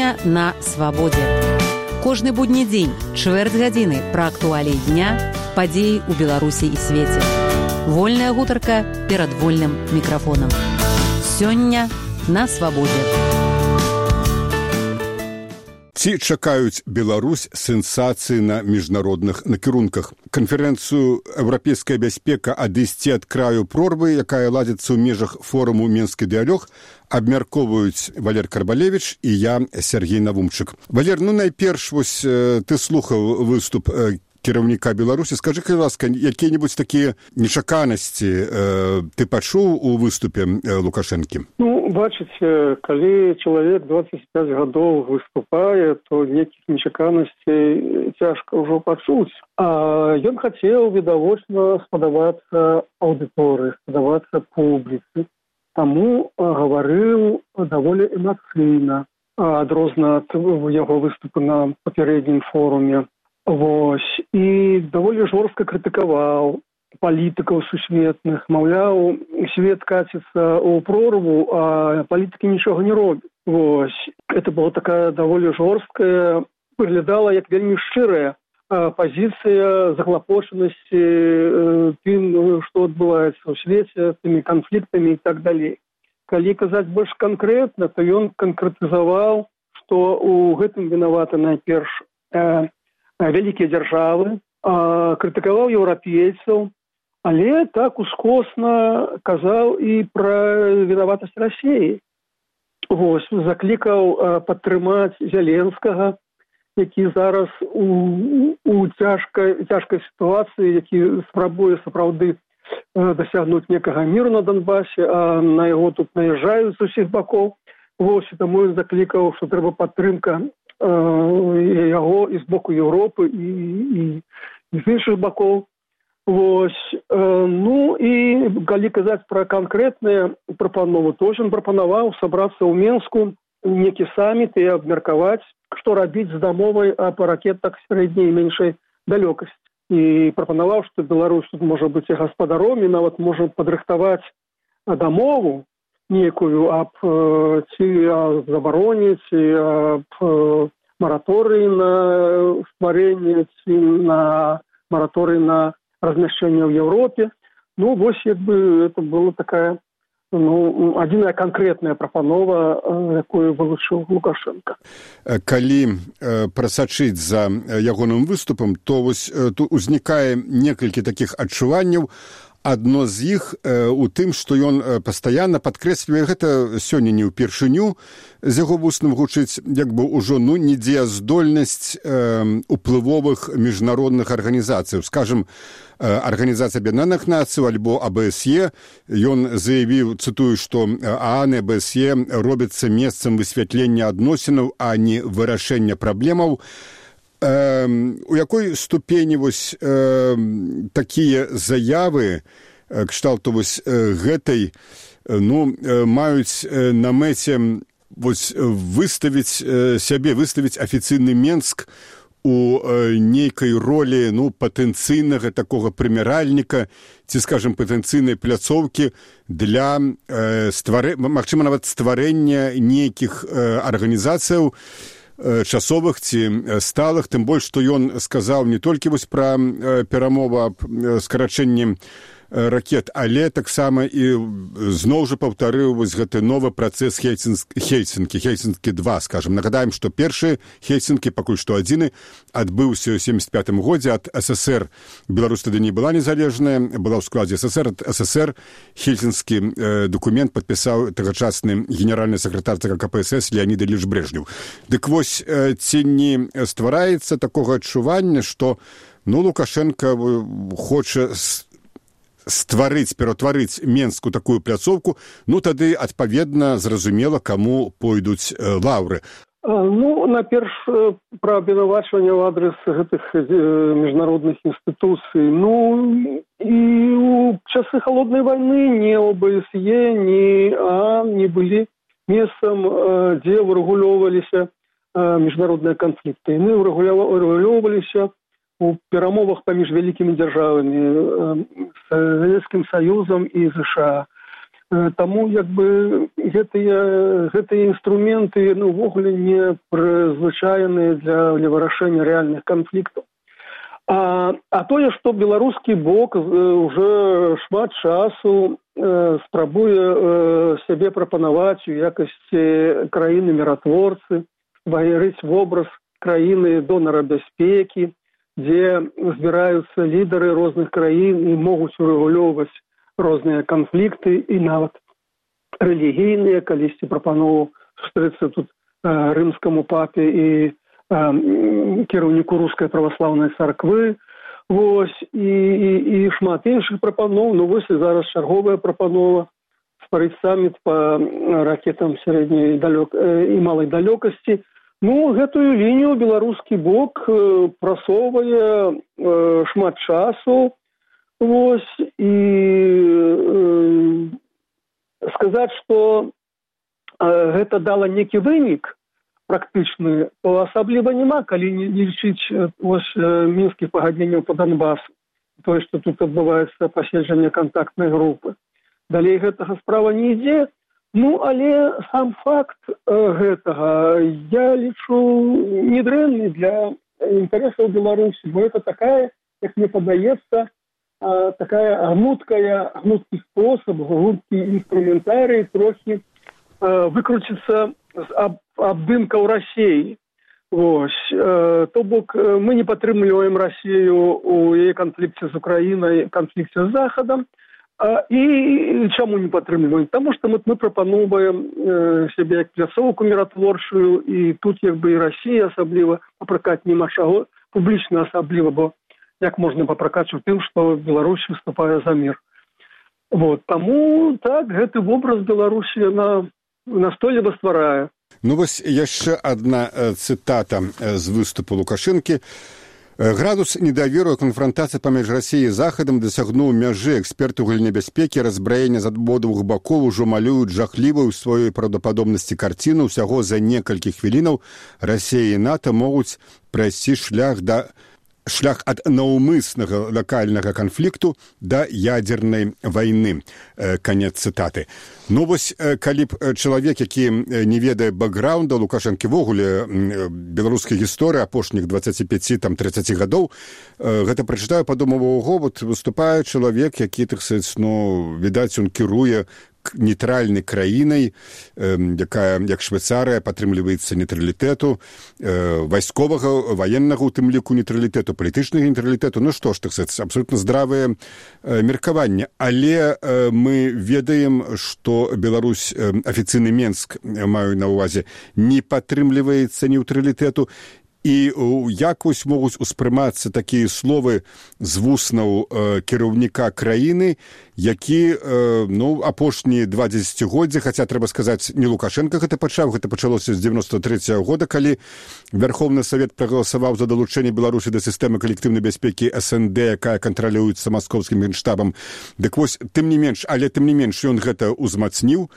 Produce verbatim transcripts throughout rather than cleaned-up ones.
Сёння на свабодзе. Кожны будні дзень, чвэрць гадзіны пра актуаліі дня, падзеі ў Беларусі і свеце. Вольная гутарка перад вольным мікрафонам. Сёння на свабодзе. Ці чакаюць Беларусь сенсацыі на міжнародных накірунках? Канферэнцыю «Еўрапейская бяспека. Адысці ад краю прорвы», якая ладзіцца ў межах форуму «Менскі дыялог», абмяркоўваюць Валер Карбалевіч і я, Сергей Навумчык. Валер, ну найперш, вось ты слухаў выступ кіраўніка Беларусі. Скажы, калі ласка, якія-небудзь такія нечаканасці э, ты пачуў у выступе э, Лукашэнкі? Ну, бачыце, калі чалавек дваццаць пяць гадоў выступае, то нейкіх нечаканасцей цяжка ўжо пачуць. А ён хацеў, відавочна, спадабацца аўдыторыі, спадабацца публіцы. Таму гаварыў даволі эмацыйна, адрозна ад яго выступу на папярэднім форуме. Вось, і даволі жорстка крытыкаваў палітыкаў сусветных, маўляў, свет каціцца ў прорву, а палітыкі нічога не робяць. Вось, это была такая даволі жорсткая, выглядала як вельмі шчырая пазіцыя заклапочанасці тым, што адбываецца ў свеце, тымі канфліктамі і так далей. Калі казаць больш канкрэтна, то ён канкрэтызаваў, што ў гэтым вінаваты найперш вялікія дзяржавы, крытыкаваў еўрапейцаў, але так ускосна казаў і пра вінаватасць Расіі. Вось, заклікаў падтрымаць Зеленскага, які зараз у, у цяжкай, цяжкай сітуацыі, які спрабуе сапраўды дасягнуць некага міру на Донбасе, а на яго тут наязджаюць з усіх бакоў. Вось, і таму ён заклікаў, што трэба падтрымка яго і з боку Еўропы і, і, і з іншых бакоў. Вось. Ну і калі казаць пра канкрэтныя прапановы, то ён прапанаваў сабрацца ў Менску, некі саміт і абмеркаваць, што рабіць з дамовай аб ракетах сярэдняй і меншай далёкасці. І прапанаваў, што Беларусь тут можа быць і гаспадаром, і нават можа падрыхтаваць дамову некую аб ці забароне, ці аб мараторыі на стварэнне, ці на мараторыі на размяшчэнне ў Еўропе. Ну, вось, як бы, это была такая, ну, адзіная канкрэтная прапанова, якую вылучыў Лукашенко. Калі э, прасачыць за ягоным выступам, то вось э, тут узнікае некалькі такіх адчуванняў. Адно з іх э, у тым, што ён э, пастаянна падкрэслівае, гэта сёння не ўпершыню з яго вусным гучыць, як бы ўжо ну, недзеяздольнасць э, уплывовых міжнародных арганізацый. Скажем, э, Арганізацыя Аб'яднаных Нацый альбо А Б С Е, ён заявіў, цытую, што ААН і А Б С Е робяцца месцам высвятлення адносінаў, а не вырашэння праблемаў. Э, у якой ступені вось э, такія заявы э, кшталту вось э, гэтай э, ну, э, маюць э, на мэце вось выставіць э, сябе, выставіць афіцыйны Менск у э, нейкай ролі ну, патэнцыйнага такога прыміральніка ці, скажем, патэнцыйнай пляцоўкі для э, стварэ... магчыма, нават стварэння нейкіх э, арганізацыяў часовых ці сталых, тым больш, што ён сказаў не толькі вось пра перамову аб скарачэнні ракет, але таксама і зноў жа паўтарыў вось гэты новы працэс Хельсінкі, Хельсінкі два, скажем. Нагадаем, што першы Хельсінкі, пакуль што адзіны, адбыўся ў семдзесят пятым годзе ад С С Р. Беларусь тады не была незалежная, была ў складзе С С Р. Ад С С Р хельсінскі э, документ падпісаў тагачасны генеральны сакратар Ц К К П С С Леонід Іліч Брэжнеў. Дык вось, э, ці не ствараецца такога адчування, што ну, Лукашенко хоча стварыць, ператварыць Менску такую пляцоўку, ну тады адпаведна зразумела, каму пойдуць э, лаўры. Ну, наперш пра абвінавачванне ў адрес гэтых э, міжнародных інстытуцый. Ну, і ў часы халоднай вайны ні А Б С Е, ні А не былі месцам, э, дзе вырэгулёўваліся э, міжнародныя канфлікты. Яны вырэгулёўваліся у перамовах паміж вялікімі дзяржавамі, Савецкім Саюзам і З Ш А. Таму як бы гэтыя, гэтыя інструменты ну, ўвогуле не прызвычайныя для, для вырашэння рэальных канфліктаў. А, а тое, што беларускі бок уже шмат часу э, спрабуе э, сябе прапанаваць у якасці краіны-міратворцы, стварыць вобраз краіны донара бяспекі, дзе збіраюцца лідары розных краін і могуць урэгулёўваць розныя канфлікты і нават рэлігійныя, калісьці прапанову сустрэцца тут э, рымскаму папе і э, кіраўніку рускай праваслаўнай царквы, вось, і, і, і шмат іншых прапаноў. Ну вось і зараз чарговая прапанова стварыць саміт па ракетам сярэдняй далёк, э, і малай далёкасці. Ну, гэтую лінію беларускі бок э, прасоўвае э, шмат часу. Вось, і э, сказаць, што э, гэта дала некі вынік практычны, то асабліва няма, калі не, не лічыць ось, э, мінскіх пагадненняў па Донбасу, тое, што тут адбываецца паседжанне кантактнай групы. Далей гэтага справа не ідзе, ну, але сам факт э, гэтага я лічу недрэнны для інтарэсаў Беларусі, бо это такая, як мне падаецца, такая гнуткая, гнуткі спосаб, гнуткі інструментарый трохі э, выкруціцца з аб, абдымкаў Расіі. Вось. Э, то бок мы не падтрымліваем Расію у яе канфлікце з Украінай, канфлікце з Захадам. А, і чаму не падтрымліваем? Таму што мы, мы прапаноўваем э, сябе як пляцоўку міратворчую, і тут як бы і Расія асабліва папракаць няма чаго, публічна асабліва, бо як можна папракаць у тым, што Беларусь выступае за мір. Вот. Таму так, гэты вобраз Беларусі яна настойліва стварае. Ну вось яшчэ адна цытата з выступу Лукашэнкі. Градус недаверу і канфронтацыі паміж Расіяй і Захадам дасягнуў мяжы. Эксперты ў галіне бяспекі разбраення з абодвух бакоў ужо малююць жахлівую ў сваёй праўдападобнасці карціну. Усяго за некалькі хвілінаў Расія і НАТО могуць прайсці шлях да шлях ад наўмыснага лакальнага канфлікту да ядзернай вайны. Канец цытаты. Ну вось, калі б чалавек, які не ведае бэкграунда Лукашэнкі, вогуле беларускай гісторыі апошніх дваццаці пяці там трыццаці гадоў, гэта прачытаю, падумаў, ого, вот выступае чалавек, які, так сказаць, ну, відаць, ён кіруе нейтральнай краінай, э, якая, як Швейцарыя, падтрымліваецца нейтралітэту, э, вайсковага, ваеннага, у тым ліку нейтралітэту, палітычнага нейтралітэту. Ну што ж, так сказаць, абсолютна здравае э, меркаванне. Але э, мы ведаем, што Беларусь, э, афіцыйны Менск, маю на ўвазе, не падтрымліваецца нейтралітэту. І як вось могуць успрымацца такія словы з вуснаў э, кіраўніка краіны, які э, ну, апошнія два дзесяцігоддзі, хаця трэба сказаць, не Лукашенко гэта пачаў, гэта пачалося з дзевяносто трэцяга года, калі Верховны Савет прагаласаваў за далучэнне Беларусі да сістэмы калектыўнай бяспекі эс эн дэ, якая кантралюецца маскоўскім генштабам. Дык вось, тым не менш, але тым не менш, ён гэта ўзмацніў.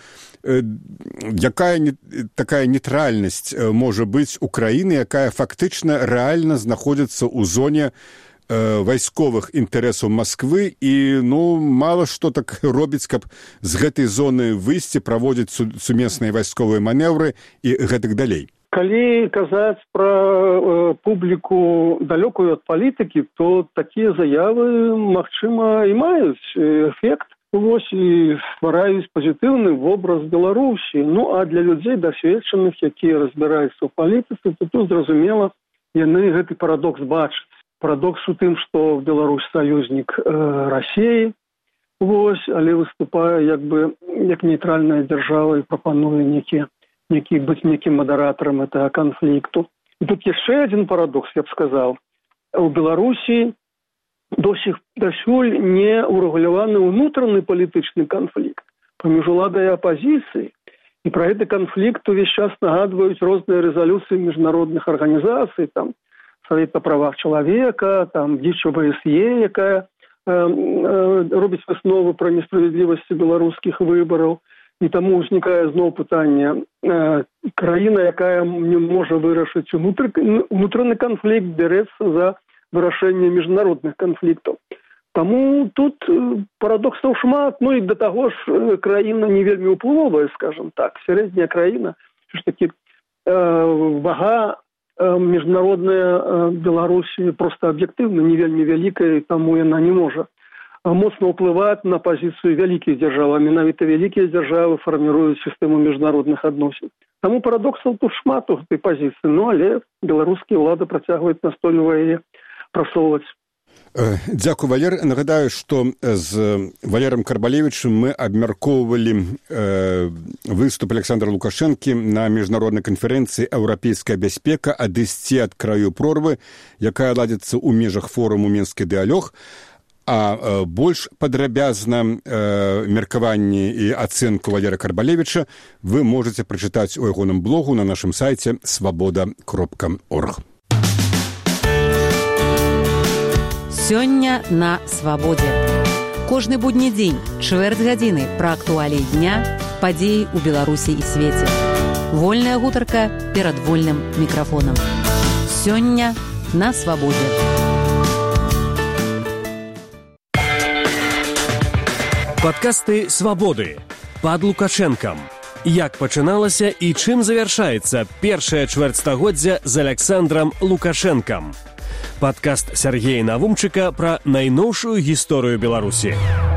Якая не, такая нейтральнасць можа быць у краіны, якая фактычна рэальна знаходзіцца ў зоне э, вайсковых інтарэсаў Масквы і ну, мала што так робіць, каб з гэтай зоны выйсці, праводзіць су, сумесныя вайсковыя манеўры і гэтак далей. Калі казаць пра э, публіку далёкую ад палітыкі, то такія заявы, магчыма, і маюць эфект. Вось і ствараюць пазітыўны вобраз Беларусі. Ну, а для людзей дасведчаных, якія разбіраюцца ў палітыцы, то тут, зразумела, яны гэты парадокс бачаць. Парадокс у тым, што Беларусь саюзнік э, Расіі, вось, але выступае як бы як нейтральная дзяржава і прапануе некі, некі, быць некім мадэратарам гэтага канфлікту. І тут яшчэ адзін парадокс, я б сказаў. У Беларусі досіх дасюль не урэгуляваны ўнутраны палітычны канфлікт паміж уладай і апазіцыяй. І пра гэты канфлікт увесь час нагадваюць розныя рэзалюцыі міжнародных арганізацый, там Савет па правах чалавека, там дзіч о бэ эс е, якая э, э, робіць высновы пра несправядлівасці беларускіх выбараў. І таму ўзнікае зноў пытанне. Э, краіна, якая не можа вырашыць унутры, унутраны канфлікт, бярэцца за вырашэнне міжнародных канфліктаў. Таму тут парадоксаў шмат, ну і да таго ж краіна не вельмі ўплывовая, скажем так, сярэдняя краіна, ж такі э, вага э, міжнародная Беларусі проста аб'ектыўна не вельмі вялікая, таму яна не можа моцна ўплываць на пазіцыю вялікіх дзяржаў, а менавіта вялікія дзяржавы фарміруюць сістэму міжнародных адносін. Таму парадоксаў тут шмат у гэтай пазіцыі, ну але беларускія ўлады працягваюць настойліва яе прасоўваць. Дзякую, Валер. Нагадаю, што з Валером Карбалевічым мы абмяркоўвалі э, выступ Александра Лукашэнкі на міжнароднай канферэнцыі «Еўрапейская бяспека. Адысці ад краю прорвы», якая ладзіцца ў межах форуму «Мінскі дыялог». А э, больш падрабязна э, меркаванні і ацэнку Валера Карбалевіча вы можаце прачытаць у ягоным блогу на нашым сайце свабода кропка орг. Сёння на свабодзе. Кожны будні дзень, чвэрць гадзіны пра актуаліі дня, падзеі ў Беларусі і свеце. Вольная гутарка перад вольным мікрафонам. Сёння на свабодзе. Падкасты «Свабоды» пад Лукашэнкам. Як пачыналася і чым завяршаецца першае чвэрцьстагоддзя з Александрам Лукашэнкам. Падкаст Сергея Навумчыка пра найноўшую гісторыю Беларусі.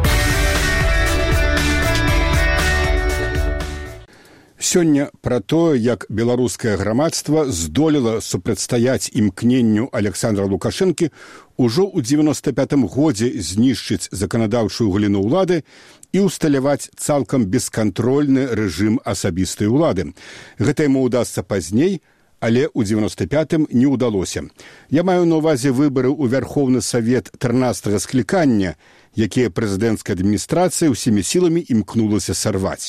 Сёння пра тое, як беларускае грамадства здолела супрацьстаяць імкненню Александра Лукашэнкі ўжо ў дзевяноста пятым годзе знішчыць заканадаўчую галіну ўлады і ўсталяваць цалкам бескантрольны рэжым асабістай улады. Гэта яму ўдасца пазней, але ў дзевяноста пятым не ўдалося. Я маю на ўвазе выбары ў Вярхоўны Савет трынаццатага склікання, якія прэзідэнцкая адміністрацыя ўсімі сіламі імкнулася сарваць.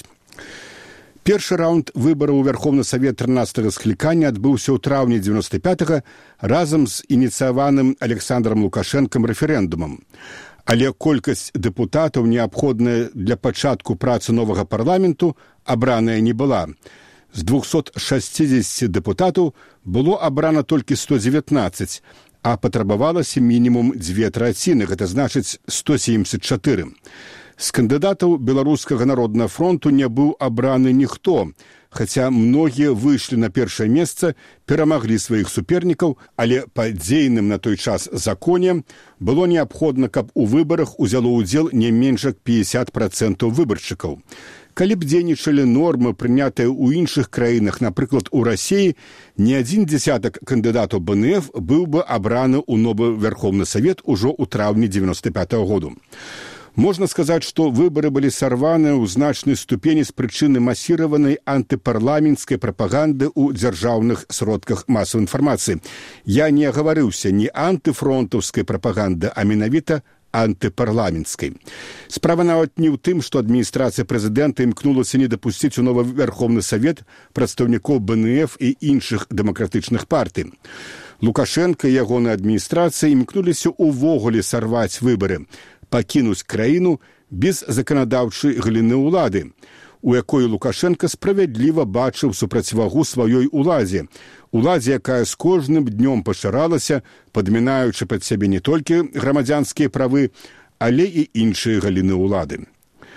Першы раунд выбараў у Вярхоўны Савет трынаццатага склікання адбыўся ў траўні дзевяноста пятага разам з ініцыяваным Александром Лукашэнкам рэферэндумам. Але колькасць дэпутатаў, неабходная для пачатку працы новага парламенту, абраная не была. З двухсот шасцідзесяці дэпутатаў было абрана толькі сто дзевятнаццаць, а патрабавалася мінімум дзве траціны, гэта значыць сто семьдесят чатыры. З кандыдатаў Беларускага народнага фронту не быў абраны ніхто, хаця многія выйшлі на першае месца, перамаглі сваіх супернікаў, але па дзейным на той час законе было неабходна, каб у выбарах узяло ўдзел не менш як пятьдесят процентаў выбаршчыкаў. Калі б дзейнічалі нормы, прынятыя ў іншых краінах, напрыклад, у Расіі, не адзін дзесятак кандыдатаў бэ эн эф быў бы абраны ў новы Вярхоўны Савет ужо ў траўні дзевяноста пятага году. Можна сказаць, што выбары былі сарваны ў значнай ступені з прычыны масіраванай антыпарламенцкай прапаганды ў дзяржаўных сродках масавай інфармацыі. Я не агаварыўся ні антыфронтаўскай прапаганды, а менавіта антыпарламенцкай. Справа нават не ў тым, што адміністрацыя прэзідэнта імкнулася не дапусціць у новы Вярхоўны Савет прадстаўнікоў бэ эн эф і іншых дэмакратычных партый. Лукашэнка і ягоная адміністрацыя імкнуліся ўвогуле сарваць выбары, пакінуць краіну без заканадаўчай галіны ўлады, у якой Лукашэнка справядліва бачыў супрацьвагу сваёй уладзе, уладзе, якая з кожным днём пашыралася, падмінаючы пад сябе не толькі грамадзянскія правы, але і іншыя галіны ўлады.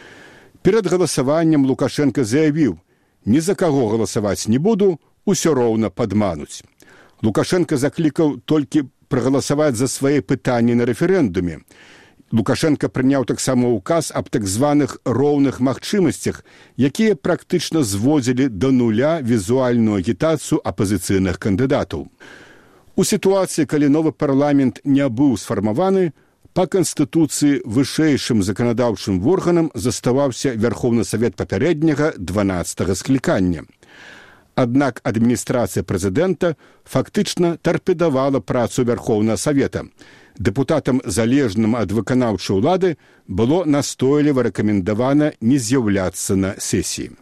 Перад галасаваннем Лукашэнка заявіў: «Ні за каго галасаваць не буду, усё роўна падмануць». Лукашэнка заклікаў толькі прагаласаваць за свае пытанні на рэферэндуме. Лукашэнка прыняў таксама ўказ аб так званых роўных магчымасцях, якія практычна зводзілі да нуля візуальную агітацыю апазіцыйных кандыдатаў. У сітуацыі, калі новы парламент не быў сфармаваны, па Канстытуцыі вышэйшым заканадаўчым органам заставаўся Вярхоўны Савет папярэдняга дванаццатага склікання. Аднак адміністрацыя прэзідэнта фактычна тарпедавала працу Вярхоўнага Савета. Дэпутатам, залежным ад выканаўчай улады, было настойліва рэкамендавана не з'яўляцца на сесіі.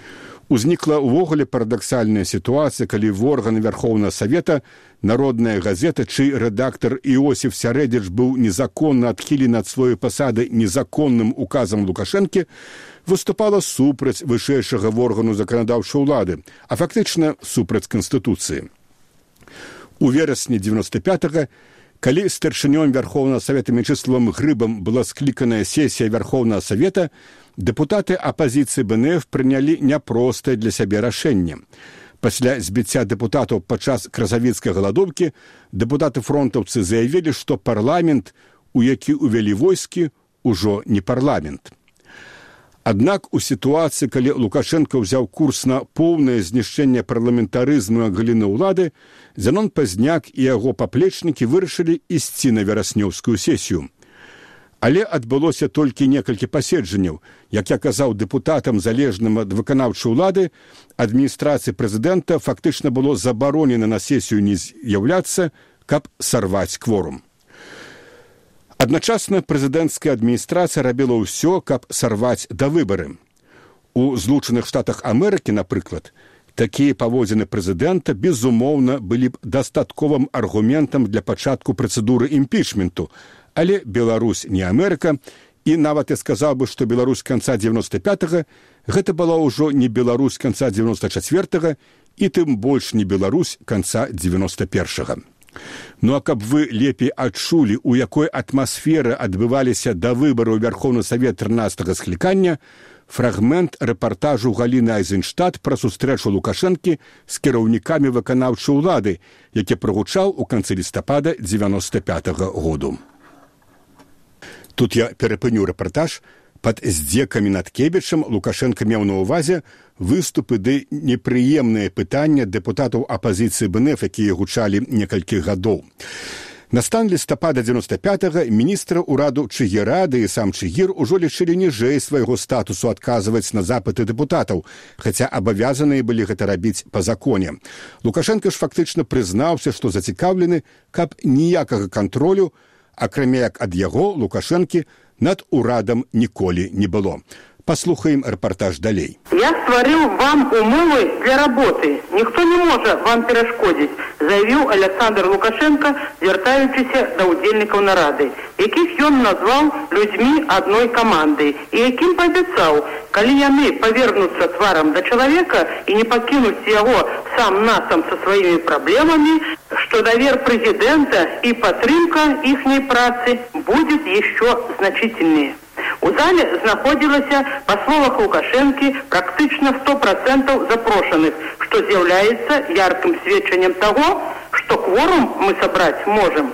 Узнікла ўвогуле парадаксальная сітуацыя, калі в органы Вярхоўнага Савета народная газета, чый рэдактар Іосіф Сярэдзіч быў незаконна адхілены ад сваёй пасады незаконным указам Лукашэнкі, выступала супраць вышэйшага органу заканадаўчай улады, а фактычна супраць Канстытуцыі. У верасні дзевяноста пятага Калі старшынём Вярхоўнага Савета Мячыславам Грыбам была скліканая сесія Вярхоўнага Савета, дэпутаты апазіцыі бэ эн эф прынялі няпростае для сябе рашэнне. Пасля збіцця дэпутатаў падчас красавіцкай галадоўкі дэпутаты-фронтаўцы заявілі, што парламент, у які ўвялі войскі, ужо не парламент. Аднак у сітуацыі, калі Лукашенко ўзяў курс на поўнае знішчэнне парламентарызму галіны ўлады, Зянон Пазняк і яго паплечнікі вырашылі ісці на вераснёўскую сесію. Але адбылося толькі некалькі паседжанняў. Як я казаў дэпутатам, залежным ад выканаўчай улады, адміністрацыі прэзідэнта фактычна было забаронена на сесію не з'яўляцца, каб сарваць кворум. Адначасна прэзідэнцкая адміністрацыя рабіла ўсё, каб сарваць да выбары. У Злучаных Штатах Амерыкі, напрыклад, такія паводзіны прэзідэнта, безумоўна, былі б дастатковым аргументам для пачатку працэдуры імпічменту, але Беларусь не Амерыка, і нават я сказаў бы, што Беларусь канца дзевяноста пятага гэта была ўжо не Беларусь канца дзевяноста чацвёртага і тым больш не Беларусь канца дзевяноста першага. Ну а каб вы лепей адчулі, у якой атмасферы адбываліся да выбараў Вярхоўны Савет трынаццатага склікання, фрагмент рэпартажу Галіны Айзенштадт пра сустрэчу Лукашэнкі з кіраўнікамі выканаўчай улады, які прагучаў у канцы лістапада дзевяноста пятага году. Тут я перапыню рэпартаж. Пад здзекамі над Кебічам Лукашенко меў на ўвазе выступы ды непрыемныя пытання дэпутатаў апазіцыі бэ эн эф, якія гучалі некалькі гадоў. На стан лістапада дзевяноста пятага міністра ўраду Чыгіра ды і сам Чыгір ужо лічылі ніжэй свайго статусу адказваць на запыты дэпутатаў, хаця абавязаныя былі гэта рабіць па законе. Лукашенко ж фактычна прызнаўся, што зацікаўлены, каб ніякага кантролю, акрамя як ад яго, Лукашэнкі, над урадам ніколі не было. Послухаем рэпартаж далей. Я стварыў вам умовы для работы. Ніхто не можа вам перашкодзіць, заявіў Александр Лукашенко, звяртаючыся да ўдзельнікаў нарады, якіх ён назваў людзьмі адной каманды, і якім паабяцаў, калі яны павернуцца тварам да чалавека і не пакінуць яго сам-насам са сваімі праблемамі, што давер прэзідэнта і падтрымка іхняй працы будзе яшчэ значительнее. У зале знаходзілася, па словах Лукашэнкі, практычна сто процентаў запрошаных, што з'яўляецца яркім сведчаннем таго, што кворум мы сабраць можам.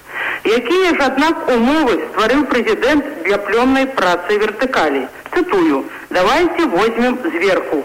Якія ж, аднак, умовы стварыў прэзідэнт для плённай працы вертыкалі? Цытую: «Давайте возьмем зверху».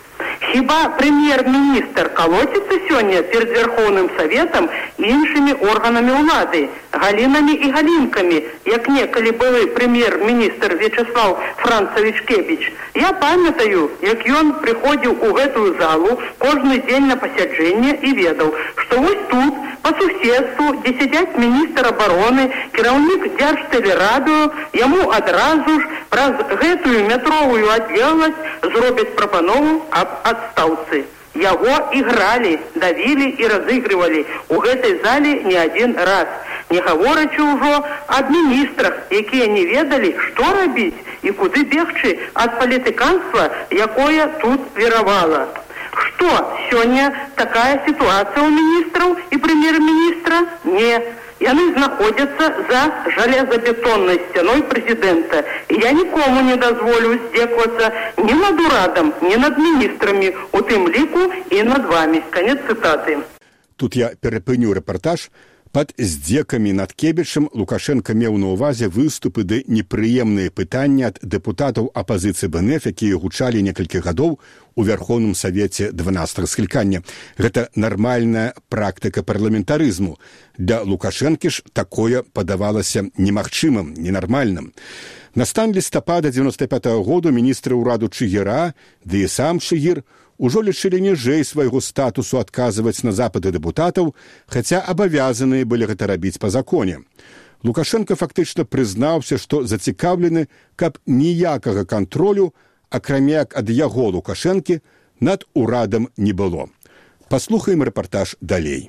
Хіба прэм'ер-міністр калоціцца сёння перед Верховным Советом і іншымі органамі ўлады, галінамі і галінкамі, як некалі былы прэм'ер-міністр Вячеслав Францович Кебіч? Я памятаю, як ён прыходзіў у гэтую залу кожны дзень на пасяджэнне і ведаў, што вось тут, по суседству, дзе сядзяць міністр абароны, кіраўнік Дзяржтэлерадыё, яму адразу ж праз гэтую метровую адлегласць зробяць прапанову аб адстаўцы. Яго ігралі, давілі і разыгрывалі у гэтай зале не адзін раз, не гаворачы ўжо аб міністрах, якія не ведалі, што рабіць і куды бегчы ад палітыканства, якое тут віравала. Што, сёння такая сітуацыя ў міністраў і прэм'ер-міністра? Не. Яны знаходзяцца за жалезабетоннай сцяной прэзідэнта. І я нікому не дазволю здзеквацца ні над урадам, ні над міністрамі, у тым ліку і над вамі. Канец цытаты. Тут я перапыню рэпартаж. Пад здзекамі над Кебічам Лукашенко меў на ўвазе выступы ды непрыемныя пытанні ад дэпутатаў апазіцыі бэ эн эф, якія гучалі некалькі гадоў у Верховным Савеце дванаццатага склікання. Гэта нармальная практыка парламентарызму. Для Лукашэнкі ж такое падавалася немагчымым, ненармальным. На стан лістапада дзевяноста пятага году міністры ўраду Чыгіра, ды і сам Чыгір, ужо лічылі ніжэй свайго статусу адказваць на запыты дэпутатаў, хаця абавязаныя былі гэта рабіць па законе. Лукашенко фактычна прызнаўся, што зацікаўлены, каб ніякага кантролю, акрамя як ад яго Лукашэнкі, над урадам не было. Паслухаем рэпартаж далей.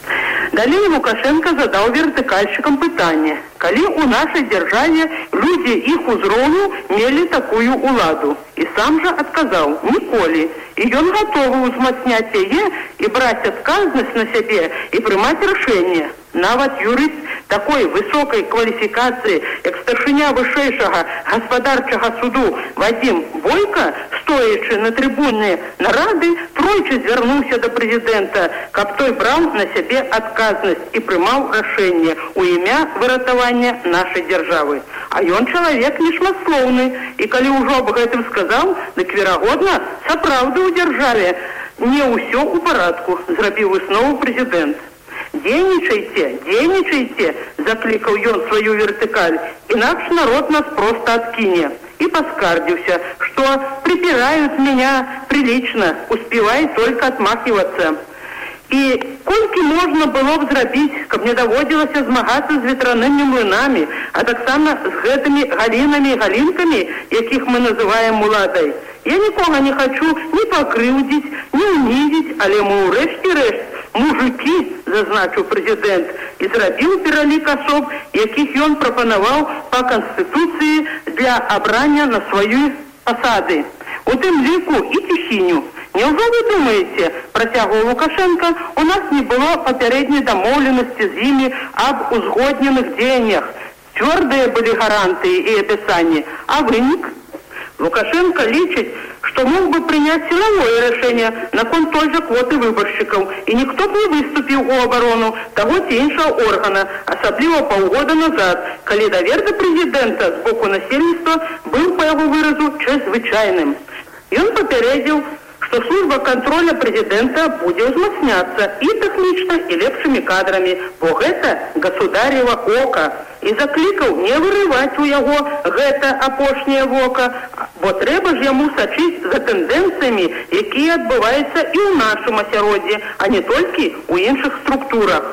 Далей Лукашенко задаў вертыкальшчыкам пытанне, калі ў нашай дзяржаве людзі іх узроўню мелі такую уладу. І сам жа адказаў: ніколі. І ён гатовы ўзмацняць яе і браць адказнасць на сябе і прымаць рашэнне. Нават юрыст такой высокой квалификации, як старшыня вышэйшага гаспадарчага суду Вадим Бойко, стоячы на трибуне нарады, тройчы звярнуўся да прэзідэнта, каб той браў на сябе адказнасць і прымаў рашэнне у імя выратавання нашай дзяржавы. А ён чалавек нешматслоўны, і калі ўжо аб гэтым сказаў, дык верагодна, сапраўды ў дзяржаве не ўсё ў парадку, зрабіў выснову прэзідэнт. Дзейнічайце, дзейнічайце, заклікаў ён сваю вертыкаль, інакш народ нас проста адкіне. И поскардился, что припирают меня прилично, успевай только отмахиваться. И кольки можно было б зрабіць, каб не даводзілася змагацца з ветранымі млынамі, а таксама з гэтымі галінамі і галінкамі, якіх мы называем уладай. Я нікога не хочу ні пакрыўдзіць, ні ўнізіць, але мы ўрэшце рэшт мужики, зазначыў прэзідэнт, і зрабіў пералік асоб, якіх ён прапанаваў па Канстытуцыі для абрання на свае пасады. У тым ліку і Цішіню. Няўжо вы думаеце, працягваў Лукашенко, у нас не было папярэдняй дамоўленасці з імі аб узгодненых дзеяннях. Цвёрдыя былі гарантыі і апісанні, а вынік? Лукашенко лічыць, что мог бы принять силовое решение наконт той же квоты выборщиков, и никто бы не выступил у оборону того ці іншого органа, особливо полгода назад, коли довер до президента с боку насельніцтва был, по его выразу, чрезвычайным. И он попередил, что служба контроля президента будет узмацняться и технично, и лепшими кадрами, бо гэта государева ока. И закликал не вырывать у яго гэта апошняе вока, бо трэба ж яму сачыць за тэндэнцыямі, якія адбываюцца і ў нашым асяроддзі, а не толькі ў іншых структурах.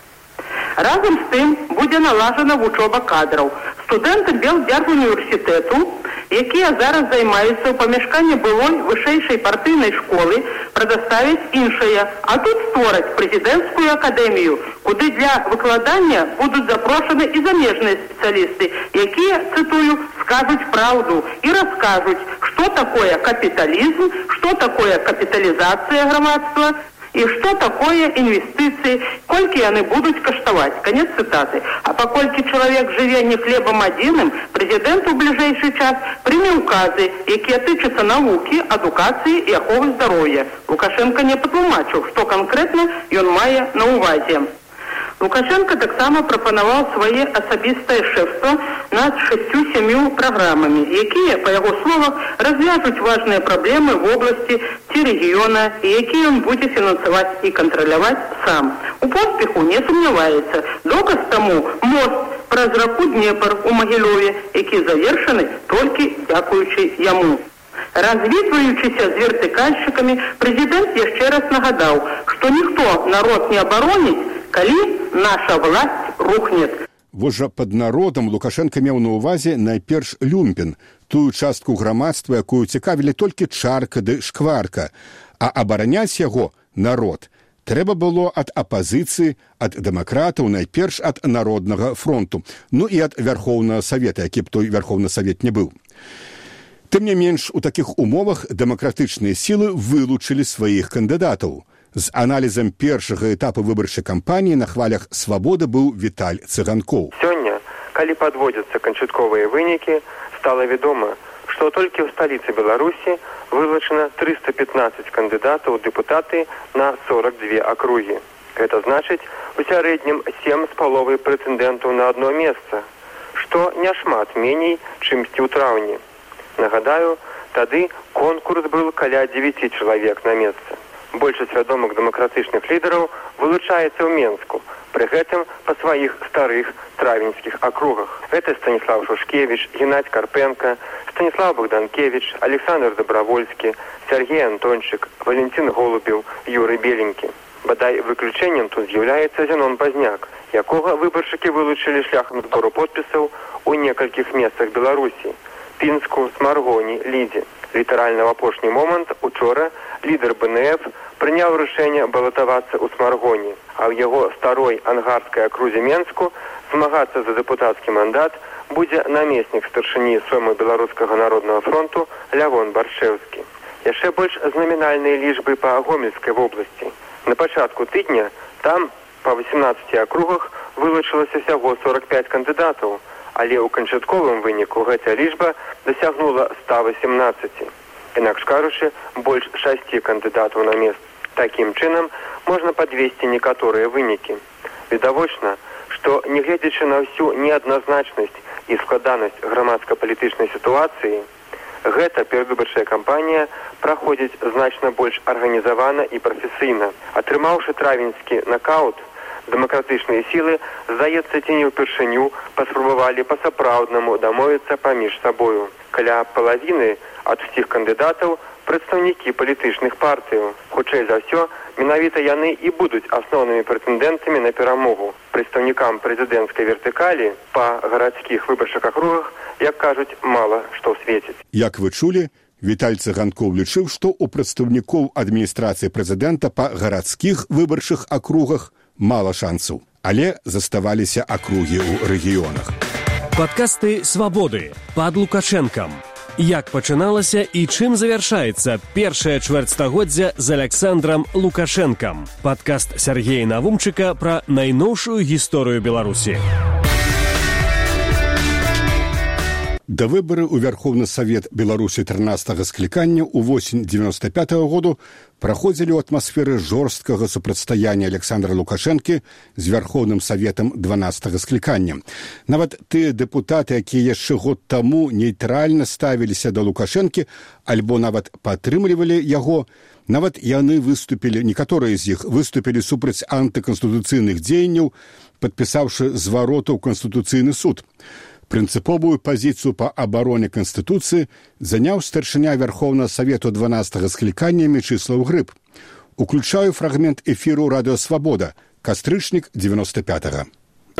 Разам з тым будзе налажана вучоба кадраў. Студэнты Белдзяржуніверсітэту, якія зараз займаюцца ў памяшканні былой вышэйшай партыйнай школы, прадаставяць іншае, а тут створаць прэзідэнцкую акадэмію, куды для выкладання будуць запрошаны і замежныя спецыялісты, якія, цытую, скажуць праўду і раскажуць, што такое капіталізм, што такое капіталізацыя грамадства, и что такое инвестиции, кольки они будут каштовать. Конец цитаты. А покольки человек живе не хлебом одиным, президент в ближайший час прийме указы, які тычаться науки, адукации и аховы здоровья. Лукашенко не патлумачыў, что конкретно ён мае на увазе. Лукашенко так само прапанаваў свае асабістае шэфства над шасцю-сямю праграмамі, якія, па яго словах, развяжуць важныя праблемы в области ці рэгіёна, і якія ён будзе фінансаваць і кантраляваць сам. У поспеху не сумняваецца. Доказ таму мост праз раку Днепр у Магілёве, які завершаны толькі дзякуючы яму. Развітваючыся з вертыкальшчыкамі, прэзідэнт яшчэ раз нагадаў, што ніхто народ не абароніць, калі наша власть рухнет. Вось жа пад народам Лукашенко меў на ўвазе найперш люмпен, тую частку грамадства, якую цікавілі толькі чарка ды шкварка, а абараняць яго народ трэба было ад апазіцыі, ад дэмакратаў, найперш ад Народнага фронту, ну і ад Вярхоўнага Савета, які б той Вярхоўны Савет не быў. Тым не менш, у такіх умовах дэмакратычныя сілы вылучылі сваіх кандыдатаў. З аналізам першага этапа выбарчай кампаніі на хвалях свабоды быў Віталь Цыганкоў. Сёння, калі падводзяцца канчатковыя вынікі, стала вядома, што толькі ў сталіцы Беларусі вылучана трыста пятнаццаць кандыдатаў у дэпутаты на сорок две акругі. Гэта значыць, у сярэднім сем з паловай прэтэндэнтаў на адно месца, што няшмат меней, чымсьці ў траўні. Нагадаю, тады конкурс быў каля дзевяці чалавек на месца. Большасць вядомых дэмакратычных лідараў вылучаецца ў Менску, пры гэтым па сваіх старых травеньскіх акругах. Гэта Станіслав Шушкевіч, Геннадзь Карпенка, Станіслав Богданкевіч, Александр Добравольскі, Сергей Антончык, Валентин Голубеў, Юрый Беленькі. Бадай выключэннем тут з'яўляецца Зенон Пазняк, якога выбаршчыкі вылучылі шляхам збору подпісаў у некалькіх месцах Беларусі. Пінску, Смаргоні, Лідзе. Літаральна в апошні момант учора лідар БНФ прыняў рашэнне балатавацца ў Смаргоні, а ў яго старой ангарскай акрузе Менску змагацца за дэпутацкі мандат будзе намеснік старшыні Сойму Беларускага народнага фронту Лявон Баршэўскі. Яшчэ больш знамінальныя лічбы па Гомельскай вобласці. На пачатку тыдня там па васемнаццаці акругах вылучылася всяго сорок пять кандыдатаў, але ў канчатковым выніку гэтая лічба дасягнула ста восемнадцать. Інакш кажучы, больш шасці кандыдатаў на месца. Такім чынам можна падвесці некаторыя вынікі. Відавочна, што, нягледзячы на ўсю неадназначнасць і складанасць грамадска-палітычнай сітуацыі, гэта перадвыбарчая кампанія праходзіць значна больш арганізавана і прафесійна. Атрымаўшы травеньскі накаут, дэмакратычныя сілы, здаецца, ці не ўпершыню паспрабавалі па-сапраўднаму дамовіцца паміж сабою. Каля палавіны ад усіх кандыдатаў прадстаўнікі палітычных партыяў. Хутчэй за ўсё, менавіта яны і будуць асноўнымі прэтэндэнтамі на перамогу. Прадстаўнікам прэзідэнцкай вертыкалі па гарадскіх выбарчых акругах, як кажуць, мала што свеціць. Як вы чулі, Віталь Цыганкоў лічыў, што ў прадстаўнікоў адміністрацыі прэзідэнта па гарадскіх выбарчых акругах мала шансаў, але заставаліся акругі ў рэгіёнах. Падкасты «Свабоды» пад Лукашэнкам. Як пачыналася і чым завяршаецца першае чвэрцьстагоддзя з Аляксандрам Лукашэнкам. Падкаст Сяргея Навумчыка пра найноўшую гісторыю Беларусі. Да выбары ў Верховны Савет Беларусі трынаццатага склікання ў восень дзевяноста пятага году праходзілі ў атмасферы жорсткага супрацьстаяння Аляксандра Лукашэнкі з Верховным Саветам дванаццатага склікання. Нават тыя дэпутаты, якія яшчэ год таму нейтральна ставіліся да Лукашэнкі альбо нават падтрымлівалі яго, нават яны выступілі, некаторыя з іх выступілі супраць антыканстытуцыйных дзеянняў, падпісаўшы звароту ў Канстытуцыйны суд. Прынцыповую пазіцыю па абароне Канстытуцыі заняў старшыня Верховнага Савету дванаццатага склікання Мечыслаў Грыб. Уключаю фрагмент эфіру «Радыё Свабода», кастрычнік дзевяноста пятага.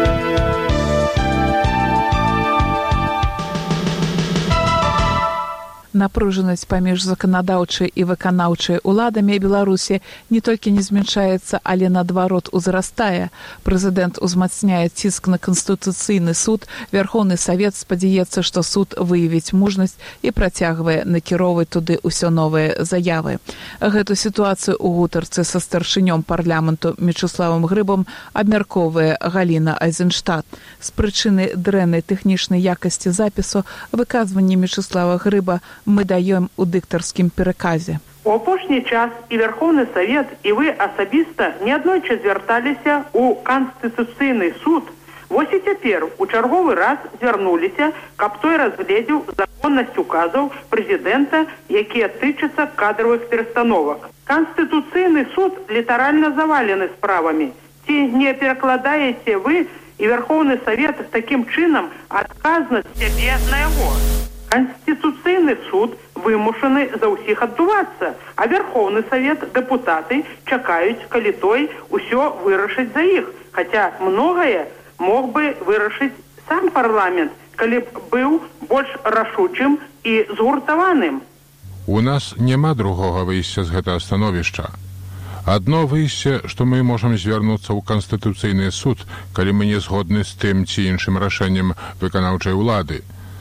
Напружанасць паміж заканадаўчай і выканаўчай уладамі Беларусі не толькі не зменшаецца, але наадварот узрастае. Прэзідэнт узмацняе ціск на Канстытуцыйны суд, Верховны Савет спадзяецца, што суд выявіць мужнасць і працягвае накіроўваць туды ўсё новыя заявы. Гэту сітуацыю ў гутарцы са старшынём парламенту Мечыславам Грыбам абмяркоўвае Галіна Айзенштадт. З прычыны дрэннай тэхнічнай якасці запісу выказванні Мечыслава Грыба мы даем у дыктарскім пераказе. У апошні час і Верховны Савет, і вы асабіста неаднойчы звярталіся ў Канстытуцыйны суд. Вось і цяпер у чарговы раз звярнуліся, каб той разгледзеў законнасць указаў прэзідэнта, якія тычацца кадравых перастановак. Канстытуцыйны суд літаральна завалены справамі. Ці не перакладаеце вы і Верховны Савет з такім чынам адказнасць сябе на яго? Конституційний суд вимушений за усіх аддувацца, а Верховний Совет депутати чекають, коли той усё вирішить за їх. Хоча многое мог би вирішити сам парламент, коли б був більш рашучим і згуртованим. У нас нема другого выйсця з гэтага становішча. Адно выйсце, што мы можам звярнуцца ў Канстытуцыйны суд, калі мы не згодны з тым ці іншым рашэннем выканаўчай улады.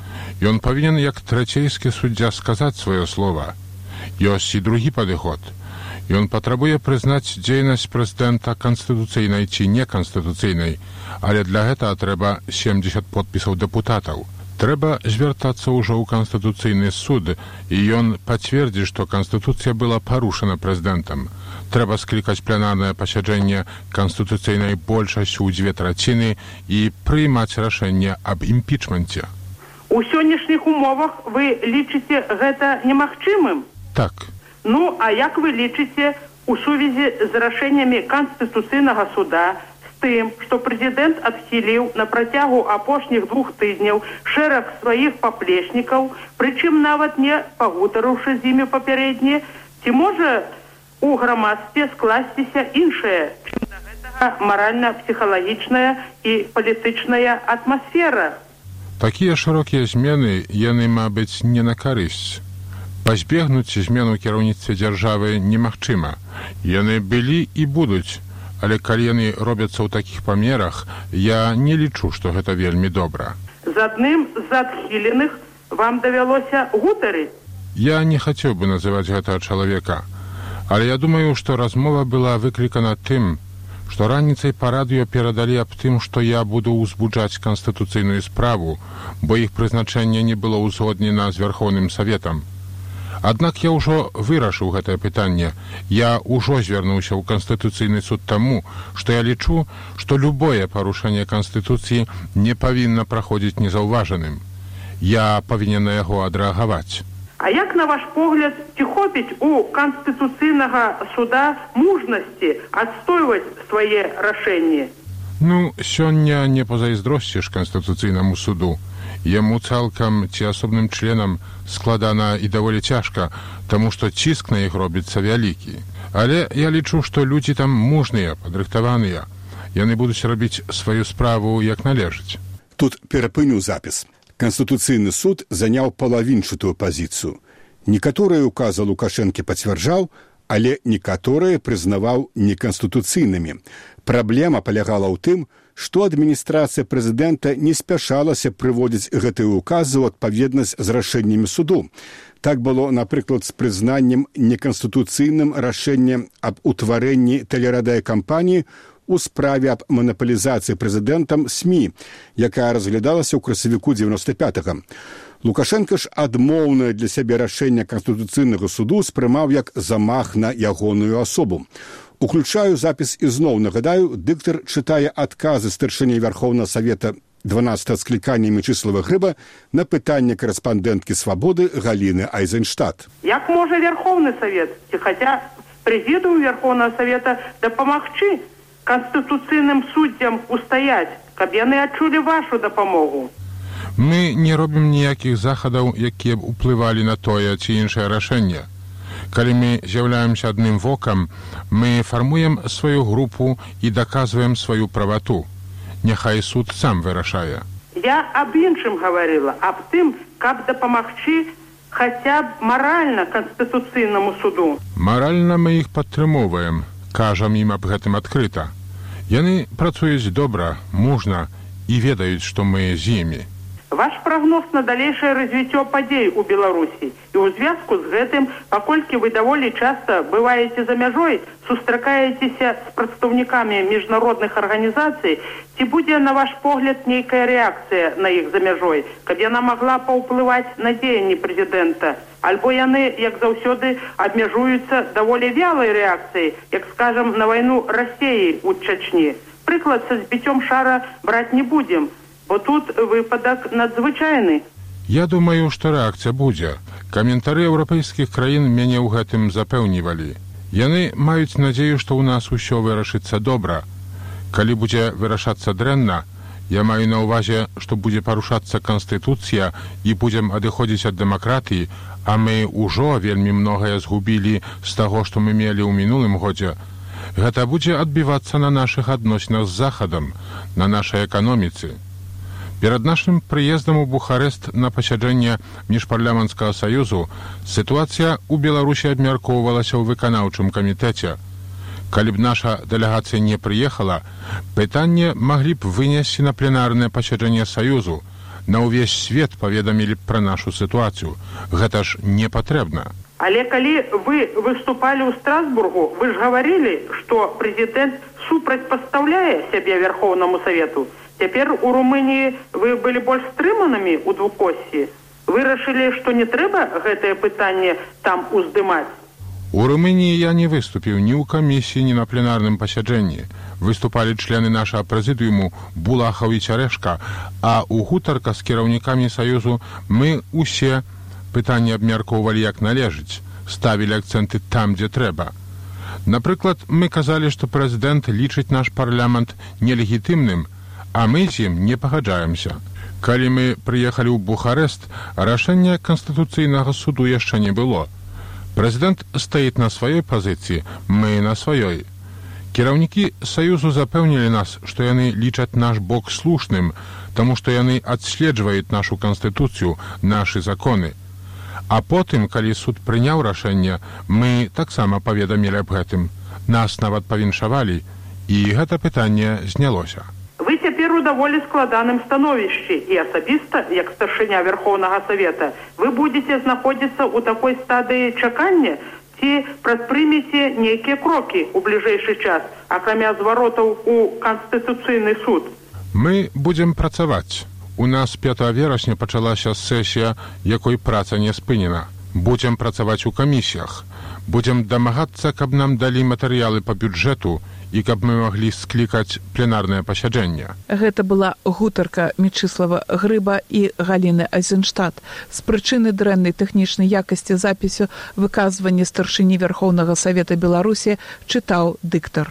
Ён павінен, як трэцейскі суддзя, сказаць сваё слова. Ёсць і другі падыход. Ён патрабуе прызнаць дзейнасць прэзідэнта канстытуцыйнай ці неканстытуцыйнай, але для гэтага трэба семдзесят подпісаў дэпутатаў. Трэба звяртацца ўжо ў Канстытуцыйны суд, і ён пацвердзіць, што Канстытуцыя была парушана прэзідэнтам. Трэба склікаць пленарнае пасяджэнне канстытуцыйнай большасцю ў дзве траціны і прыймаць рашэнне аб імпічменце. У сённяшніх умовах вы лічыце гэта немагчымым? Так. Ну, а як вы лічыце у сувязі з рашэннямі Канстытуцыйнага суда з тым, што прэзідэнт адхіліў на працягу апошніх двух тыдняў шэраг сваіх паплечнікаў, прычым нават не пагутарыўшы з імі папярэдне, ці можа у грамадстве скласціся іншая, чым да гэтага маральна-псіхалагічная і палітычная атмасфера? Такія шырокія змены, яны, мабыць, не на карысць. Пазбегнуць змену ў кіраўніцтве дзяржавы немагчыма. Яны былі і будуць, але калі яны робяцца ў такіх памерах, я не лічу, што гэта вельмі добра. З адным з адхіленых вам давялося гутарыць? Я не хацеў бы называць гэтага чалавека, але я думаю, што размова была выклікана тым, што раніцай па радыё перадалі аб тым, што я буду ўзбуджаць канстытуцыйную справу, бо іх прызначэнне не было ўзгоднена з Вярхоўным Саветам. Аднак я ўжо вырашыў гэтае пытанне. Я ўжо звярнуўся ў Канстытуцыйны суд таму, што я лічу, што любое парушэнне Канстытуцыі не павінна праходзіць незаўважаным. Я павінен на яго адрэагаваць. А як, на ваш погляд, ці хопіць у Канстытуцыйнага суда мужнасці адстойваць свае рашэнні? Ну, сёння не пазайздросціш Канстытуцыйнаму суду. Яму цалкам ці асобным членам складана і даволі цяжка, таму што ціск на іх робіцца вялікі. Але я лічу, што людзі там мужныя, падрыхтаваныя. Яны будуць рабіць сваю справу як належыць. Тут перапыню запіс. Канстытуцыйны суд заняў палавінчатую пазіцыю. Некаторыя указы Лукашэнкі пацвярджаў, але некаторыя прызнаваў неканстытуцыйнымі. Праблема палягала ў тым, што адміністрацыя прэзідэнта не спяшалася прыводзіць гэтыя указы ў адпаведнасць з рашэннямі суду. Так было, напрыклад, з прызнаннем неканстытуцыйным рашэння аб утварэнні тэлерадыёкампаніі у справе аб манапалізацыі прэзідэнтам СМІ, якая разглядалася ў красавіку дзевяноста пятага. Лукашенко ж адмоўнае для сябе рашэнне Канстытуцыйнага суду спрымаў як замах на ягоную асобу. Уключаю запіс ізноў. Нагадаю, дыктар чытае адказы старшыні Вярхоўнага Савета дванаццатага склікання Мечыслава Грыба на пытанне карэспандэнткі «Свабоды» Галіны Айзенштадт. Як можа Вярхоўны Савет, ці хаця прэзідыум Вярхоўнага Савета дапамагчы канстытуцыйным суддзям устаяць, каб яны адчулі вашу дапамогу? Мы не робім ніякіх захадаў, якія б уплывалі на тое ці іншае рашэнне. Калі мы з'яўляемся адным вокам, мы фармуем сваю групу і даказваем сваю правату. Няхай суд сам вырашае. Я аб іншым гаварыла, аб тым, каб дапамагчы хаця б маральна Канстытуцыйнаму суду. Маральна мы іх падтрымоўваем, кажам ім аб гэтым адкрыта. Яны працуюць добра, мужна і ведаюць, што мы з імі. Ваш прагноз на далейшае развіццё падзей у Беларусі і ў звязку з гэтым, паколькі вы даволі часта бываеце за мяжой, сустракаецеся з прадстаўнікамі міжнародных арганізацый, ці будзе, на ваш погляд, нейкая рэакцыя на іх за мяжой, каб яна магла паўплываць на дзеянні прэзідэнта? Альбо яны, як заўсёды, абмяжуюцца даволі вялай рэакцыяй, як, скажам, на вайну Расіі ў Чачні. Прыклад са збіццём шара браць не будзем, бо тут выпадак надзвычайны. Я думаю, што рэакцыя будзе. Каментары еўрапейскіх краін мяне ў гэтым запэўнівалі. Яны маюць надзею, што ў нас усё вырашыцца добра. Калі будзе вырашацца дрэнна, я маю на ўвазе, што будзе парушацца Канстытуцыя і будзем адыходзіць ад дэмакратыі, а мы ўжо вельмі многае згубілі з таго, што мы мелі ў мінулым годзе. Гэта будзе адбівацца на нашых адносінах з Захадам, на нашай эканоміцы. Перад нашым прыездам у Бухарэст на пасяджэнне міжпарламенцкага саюзу сітуацыя ў Беларусі абмяркоўвалася ў выканаўчым камітэце. Калі б наша дэлегацыя не прыехала, пытанне маглі б вынесці на пленарнае пасяджэнне саюзу. На ўвесь свет паведамілі б пра нашу сітуацыю. Гэта ж не патрэбна. Але калі вы выступалі ў Страсбургу, вы ж гаварылі, што прэзідэнт супрацьпастаўляе сябе Вярхоўнаму Савету. Цяпер у Румыніі вы былі больш стрыманымі ў двукоссі. Вырашылі, што не трэба гэтае пытанне там уздымаць? У Румыніі я не выступіў ні ў камісіі, ні на пленарным пасяджэнні. Выступалі члены нашага прэзідыуму Булахаў і Цярэшка, а ў гутарка з кіраўнікамі Саюзу мы ўсе пытанні абмяркоўвалі як належыць, ставілі акцэнты там, дзе трэба. Напрыклад, мы казалі, што прэзідэнт лічыць наш парламент нелегітымным, а мы з ім не пагаджаемся. Калі мы прыехалі ў Бухарэст, рашэння Канстытуцыйнага суду яшчэ не было. Прэзідэнт стаіць на сваёй пазіцыі, мы на сваёй. Кіраўнікі Саюзу запэўнілі нас, што яны лічаць наш бок слушным, таму што яны адследжваюць нашу Канстытуцыю, нашы законы. А потым, калі суд прыняў рашэнне, мы таксама паведамілі аб гэтым. Нас нават павіншавалі, і гэта пытанне знялося. Вы цяпер у даволі складаным становішчы, і асабіста, як старшыня Верхоўнага Савета, вы будзеце знаходзіцца ў такой стадыі чакання, Ці прадпрымеце нейкія крокі ў бліжэйшы час, акрамя зваротаў у Канстытуцыйны суд? Мы будзем працаваць. У нас пятага верасня пачалася сесія, якой праца не спынена. Будзем працаваць у камісіях. Будзем дамагацца, каб нам далі матэрыялы па бюджэту і каб мы маглі склікаць пленарнае пасяджэнне. Гэта была гутарка Мечыслава Грыба і Галіны Айзенштадт. З прычыны дрэннай тэхнічнай якасці запісу выказвання старшыні Верхоўнага Савета Беларусі чытаў дыктар.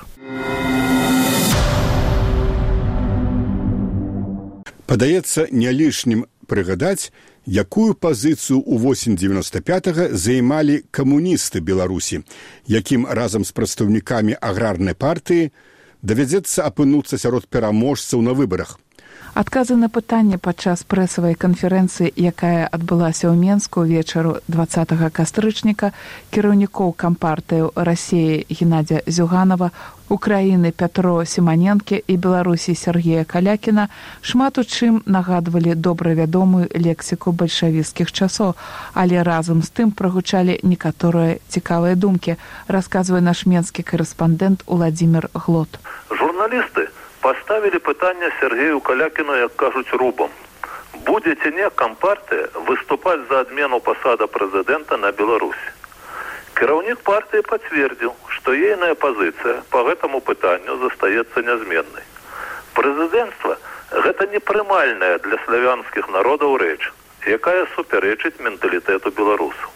Падаецца не лішнім прыгадаць, якую пазіцыю ў восень дзевяноста пятага займалі камуністы Беларусі, якім разам з прадстаўнікамі аграрнай партыі давядзецца апынуцца сярод пераможцаў на выбарах. Адказы на пытанне падчас прэсавай канферэнцыі, якая адбылася ў Менску вечару дваццатага кастрычніка, кіраўнікоў кампартыяў Расіі Геннадзя Зюганова, Украіны Пятро Сіманенкі і Беларусі Сергея Калякіна шмат у чым нагадвалі добра вядомую лексіку бальшавіцкіх часоў, але разам з тым прагучалі некаторыя цікавыя думкі, расказвае наш менскі корэспандэнт Уладзімір Глот. Журналісты поставили пытанне Сергею Калякіну, як кажуть, рубом. Будете не компартия выступать за отмену посада президента на Беларуси? Кіраўнік партии подтвердил, что ейная позиция по этому пытанню застаецца нязменной. Президентство – это непрымальная для славянских народов рэч, якая суперечыць менталітэту беларусаў.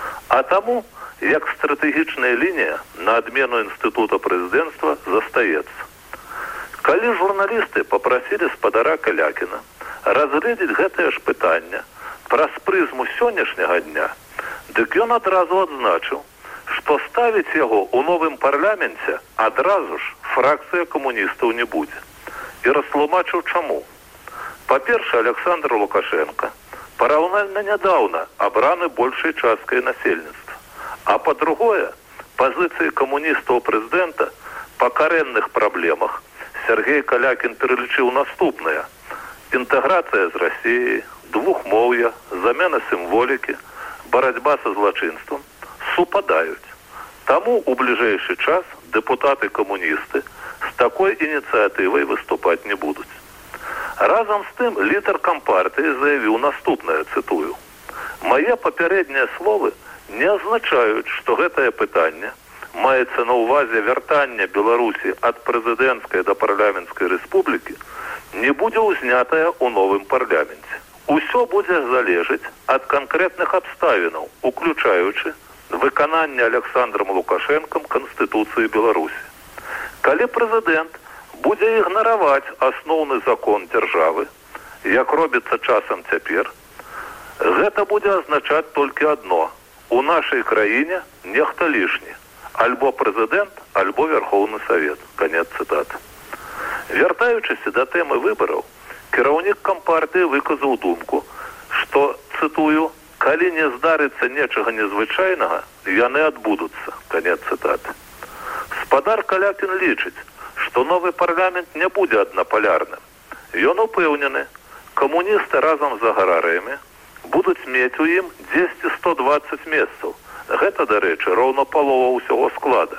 А тому, як стратегічная линия на отмену института президентства застаецца. Калі журналісты попросили спадара Калякіна разгледзець гэтае ж пытанне праз прызму сённяшняга дня, дык ён адразу адзначыў, што ставіць яго ў новым парламенце адразу ж фракцыя камуністаў не будзе. І растлумачыў чаму. Па-першае, Александр Лукашенко параўнальна нядаўна абраны большай часткай насельніцтва. А па-другое, пазіцыі камуністаў прэзідэнта па карэнных праблемах Сергей Калякін пералічыў наступнае. Інтэграцыя з Расіяй, двухмоўя, замена сімволікі, барацьба са злачынствам супадаюць. Таму у бліжэйшы час дэпутаты-камуністы з такой ініцыятывай выступаць не будуць. Разам з тым лідар кампартыі заявіў наступнае, цытую: «Мае папярэднія словы не азначаюць, што гэтае пытанне маецца на ўвазе вяртання Беларусі ад прэзідэнцкай да парламенцкай рэспублікі, не будзе ўзнятая ў новым парламенце. Усё будзе залежыць ад канкрэтных абставінаў, уключаючы выкананне Александром Лукашенком Канстытуцыі Беларусі. Калі прэзідэнт будзе ігнараваць асноўны закон дзяржавы, як робіцца часам цяпер, гэта будзе азначаць толькі адно: у нашай краіне нехта лішні. Альбо прэзідэнт, альбо Верхоўны Савет». Конец цытаты. Вяртаючыся да тэмы выбараў, кіраўнік кампартыі выказаў думку, што, цытую, «калі не здарыцца нечага незвычайнага, яны адбудуцца». Конец цытаты. Спадар Калякін лічыць, што новы парламент не будзе аднапалярным. Ён упэўнены, камуністы разам з аграрыямі будуць мець у ім дзесяць-сто дваццаць месцаў. Гэта, дарэчы, роўна палова ўсяго склада.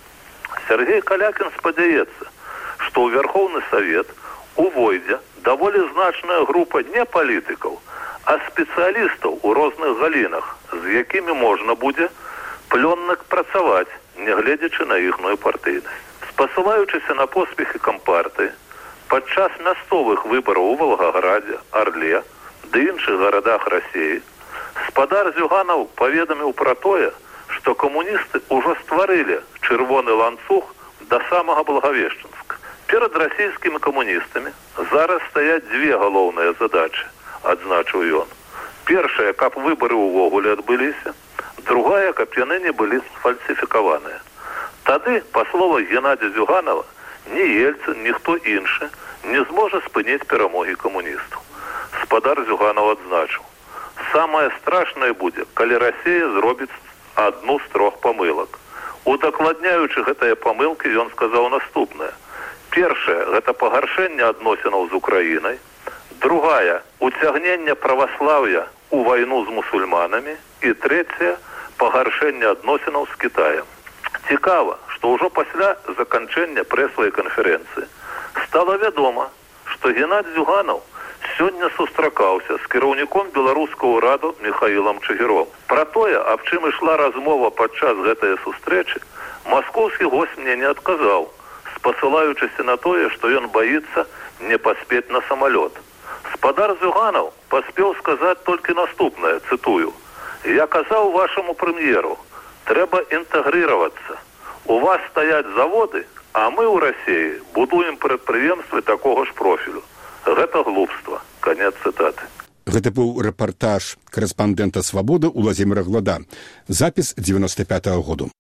Сергей Калякін спадзяецца, што ў Верхоўны Савет увойдзе даволі значная група не палітыкаў, а спецыялістаў у розных галінах, з якімі можна будзе плённа працаваць, нягледзячы на іхную партыйнасць. Спасылаючыся на поспехі кампартыі, падчас мясцовых выбараў у Валгаградзе, Арле ды іншых гарадах Расіі, спадар Зюганов паведаміў пра тое, што камуністы ўжо стварылі чырвоны ланцуг да самага Благавешчынска. Перад расійскімі камуністамі зараз стаяць дзве галоўныя задачы, адзначыў ён. Першая, каб выбары ўвогуле адбыліся, другая, каб яны не былі сфальсіфікаваныя. Тады, па словах Геннадзя Зюганова, ні Ельцын, ніхто іншы не зможа спыніць перамогі камуністаў. Спадар Зюганов адзначыў: «Самае страшнае будзе, калі Расія зробіць адну з трох памылак». Удакладняючы гэтыя памылкі, ён сказаў наступнае: «Першае – гэта пагаршэнне адносінаў з Украінай. Другая – уцягненне праваслаўя ў вайну з мусульманамі. І трэцяе – пагаршэння адносінаў з Кітаем. Цікава, што ўжо пасля заканчэння прэсавай канферэнцыі стала вядома, што Геннадзь Зюганаў сёння сустракаўся з кіраўніком беларускага ўраду Міхаілам Чыгіром. Пра тое, аб чым ішла размова падчас гэтай сустрэчы, маскоўскі госць мне не адказаў, спасылаючыся на тое, што ён баіцца не паспець на самалёт. Спадар Зюганаў паспеў сказаць толькі наступнае, цытую: «Я казаў вашаму прэм'еру, трэба інтэгрыравацца. У вас стаяць заводы, а мы ў Расіі будуем прадпрыемствы такога ж профілю. Гэта глупства». Канец цытаты. Гэта быў рэпартаж корэспандэнта «Свабоды» Уладзіміра Глада. Запіс дзевяносто пятого году.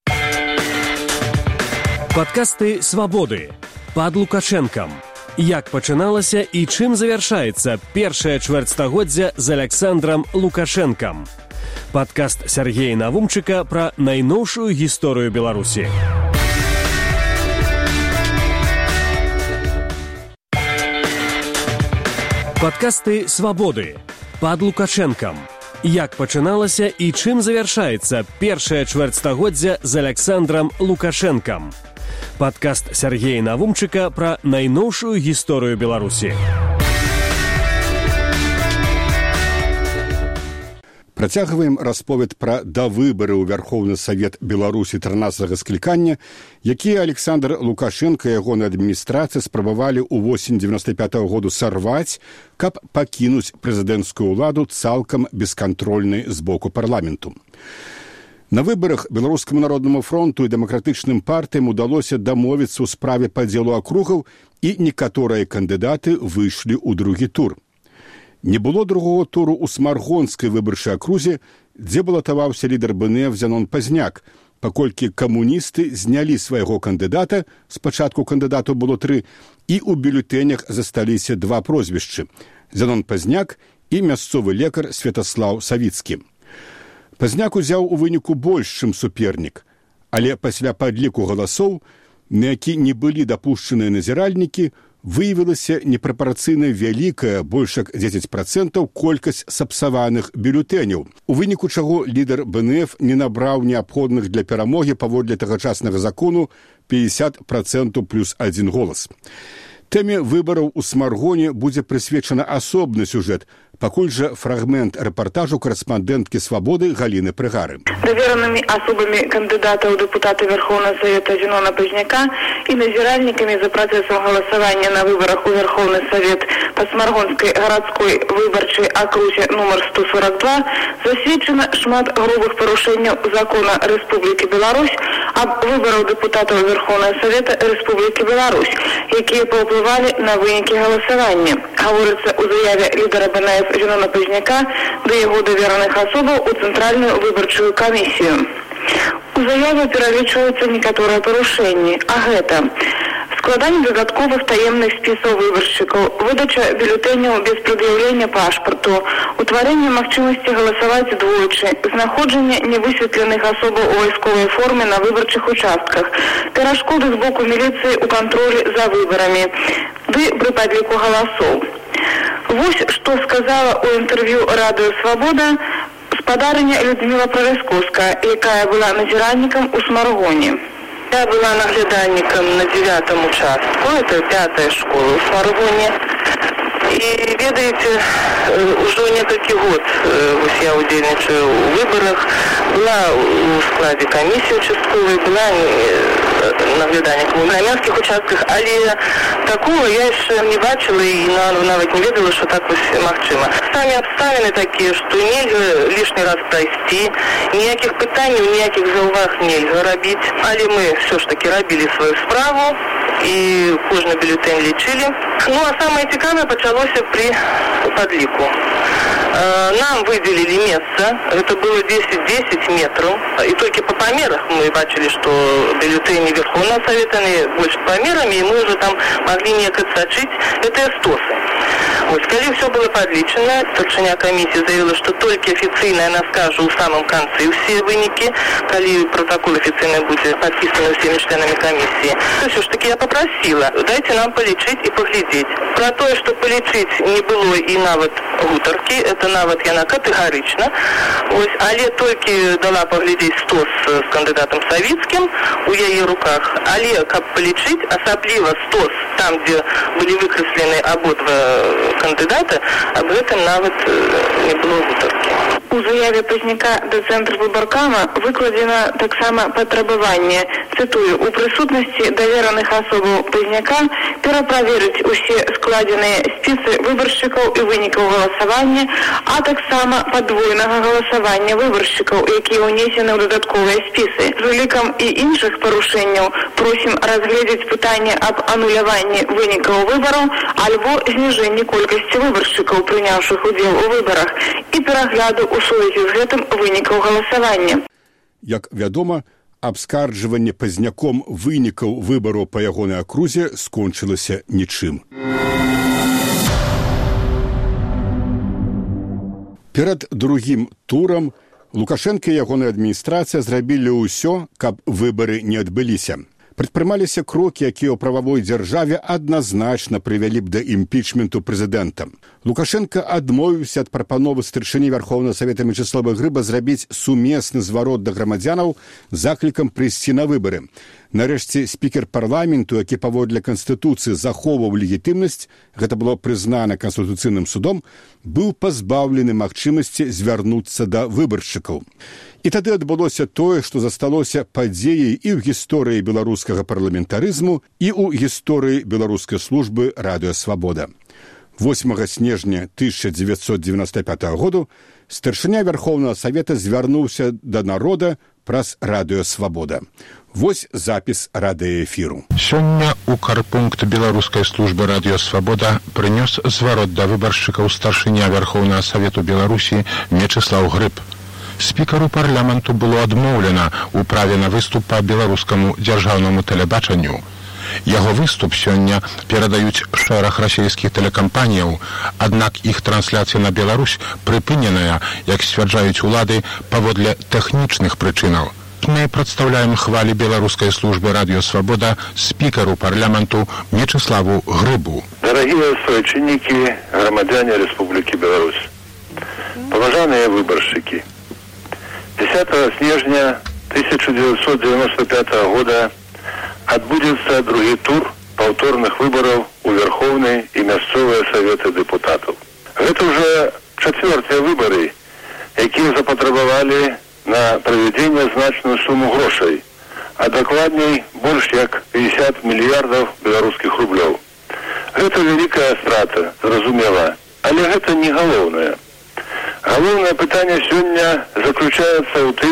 Падкасты «Свабоды» пад Лукашэнкам. Як пачыналася і чым завяршаецца першае чвэрцьстагоддзя з Аляксандрам Лукашэнкам. Падкаст Сяргея Навумчыка пра найноўшую гісторыю Беларусі. Падкасты «Свабоды» пад Лукашэнкам. Як пачыналася і чым завяршаецца першае чвэрцьстагоддзя з Аляксандрам Лукашэнкам. Падкаст Сяргея Навумчыка пра найноўшую гісторыю Беларусі. Працягваем расповед пра давыбары ў Вярхоўны Савет Беларусі трынаццатага склікання, якія Александр Лукашенко і ягонай адміністрацыі спрабавалі ў восень дзевяносто пятого году сарваць, каб пакінуць прэзідэнцкую ўладу цалкам бескантрольнай з боку парламенту. На выбарах Беларускаму народнаму фронту і дэмакратычным партыям удалося дамовіцца ў справе падзелу акругаў, і некаторыя кандыдаты выйшлі ў другі тур. Не было другого туру ў Смаргонскай выбарчай акрузе, дзе балатаваўся лідар БНФ Зянон Пазняк, паколькі камуністы знялі свайго кандыдата, спачатку кандыдатаў было тры, і ў бюлетэнях засталіся два прозвішчы – Зянон Пазняк і мясцовы лекар Святаслаў Савіцкі. Пазняк узяў у выніку больш, чым супернік, але пасля падліку галасоў, на які не былі дапушчаныя назіральнікі, выявілася непрапарцыйна вялікая, больш як дзесяць працэнтаў колькасць сапсаваных бюлетэняў, у выніку чаго лідар БНФ не набраў неабходных для перамогі паводле тагачаснага закону пятьдесят процентов плюс один голас. Тэме выбараў у Смаргоне будзе прысвечаны асобны сюжэт, пакуль жа фрагмент рэпартажу корэспандэнткі «Свабоды» Галіны Прыгары. Даверанымі асобамі кандыдатаў дэпутата Верховного Совета Зенона Пазняка і назіральнікамі за працэсам галасавання на выбарах у Верховный Совет па Смаргонскай гарадской выбарчай акрузе нумар сто сорок два засведчана шмат грубых парушэнняў закона Рэспублікі Беларусь аб выбараў дэпутатаў Верховного Совета Рэспублікі Беларусь, якія паўплывалі на вынікі галасавання. Гаворыцца ў заяве лідара БНФ Зенона Пазняка да яго давераных асобаў у Цэнтральную выбарчую камісію. У заяве пералічваюцца некаторыя парушэнні, а гэта складанне дадатковых таемных спісаў выбаршчыкаў, выдача бюлетэняў без прад'яўлення пашпарту, утварэнне магчымасці галасаваць двойчы, знаходжанне невысветленых асобаў у вайсковай форме на выбарчых участках, перашкоды з боку міліцыі ў кантролі за выбарамі, ды пры падліку галасоў. Вось што сказала ў інтэрв'ю радыё «Свабода» спадарыня Людмила Проросковская, якая была назіральнікам у Смаргоне. Я была наглядальником на девятом участку, это пятая школа в Смаргоне. И, ведаете, уже несколько год я удельничаю в выборах, была в складе комиссии участковой, была наглядальником на мелких участках, але такого я еще не бачила и навіть не ведала, что так ось магчыма. Самі обставины такие, что нельзя лишний раз пройти, ніяких питань, ніяких зауваг нельзя робить, але мы все ж таки робили свою справу и кожный бюллетень лечили. Ну, а самое цікаве почалося при подлику. Нам выделили место, это было десять-десять метров, и только по померах мы бачили, что бюллетени Верховного Совета больше померами, и мы уже там могли некое сочить, это эстосы. Вот, когда все было подличено, старшиня комиссии заявила, что только официально она скажет в самом конце все выники, когда протокол официально будет подписан всеми членами комиссии. То все ж таки я попросила, дайте нам полечить и поглядеть. Про то, что полечить не было и навод гутарки, это нават яна катэгарычна. Вось, але толькі дала паглядзець стос з кандыдатам Савіцкім у яе руках. Але каб палічыць, асабліва стос там, дзе былі выкрэслены абодва кандыдаты, аб гэтым нават не было гутаркі. У заяве Пазняка да цэнтра выбаркама выкладзена таксама патрабаванне, цытую, у прысутнасці давераных асобаў Пазняка пераправерыць усе складзеныя спісы выбаршчыкаў і вынікаў галасавання, а таксама падвойнага галасавання выбаршчыкаў, якія ўнесены ў дадатковыя спісы. З улікам і іншых парушэнняў просім разгледзець пытанне аб ануляванні вынікаў выбараў альбо зніжэнні колькасці выбаршчыкаў, прыняўшых удзел у выбарах, і перагляду ў сувязі з гэтым вынікаў галасавання. Як вядома, абскарджванне Пазняком вынікаў выбараў па ягонай акрузе скончылася нічым. Перад другім турам Лукашенко і ягоная адміністрацыя зрабілі ўсё, каб выбары не адбыліся. Прадпрымаліся крокі, якія ў прававой дзяржаве адназначна прывялі б да імпічменту прэзідэнта. Лукашенко адмовіўся ад прапановы старшыні Вярхоўнага Савета Мячеслава Грыба зрабіць сумесны зварот да грамадзянаў заклікам прыйсці на выбары. Нарэшце, спікер парламенту, які паводле Канстытуцыі захоўваў легітымнасць, гэта было прызнана Канстытуцыйным судом, быў пазбаўлены магчымасці звярнуцца да выбаршчыкаў. І тады адбылося тое, што засталося падзеяй і ў гісторыі беларускага парламентарызму, і ў гісторыі беларускай службы «Радыё Свабода». восьмага снежня тысяча дзевяцьсот дзевяноста пятага году старшыня Вярхоўнага Савета звярнуўся да народа праз «Радыё Свабода». Вось запіс радыёэфіру. Сёння ў карпункт беларускай службы «Радыё Свабода» прынёс зварот да выбаршчыкаў старшыня Вярхоўнага Савету Беларусі Мячеслаў Грыб. Спікару парламенту было адмоўлена ў праве на выступ па беларускаму дзяржаўнаму тэлебачанню. Яго выступ сёння перадаюць шэраг расійскіх тэлекампаніяў, аднак іх трансляцыя на Беларусь прыпыненая, як сцвярджаюць улады, паводле тэхнічных прычынаў. Мы прадстаўляем хвалі беларускай службы «Радыё Свабода» спікару парламенту Мячеславу Грыбу. Дарагія суайчыннікі, грамадзяне Рэспублікі Беларусь, паважаныя выбаршчыкі, дзесятага снежня тысяча девятьсот девяносто пятого года адбудзецца другі тур паўторных выбараў у Верхоўнай і мясцовыя саветы дэпутатаў. Гэта ўжо чацвёртыя выбары, якія запатрабавалі на правядзенне значную суму грошай, а дакладней больш як пятьдесят мільярдаў беларускіх рублёў. Гэта вялікая страта, зразумела, але гэта не галоўнае. Галоўнае пытанне сёння заключаецца ў тым,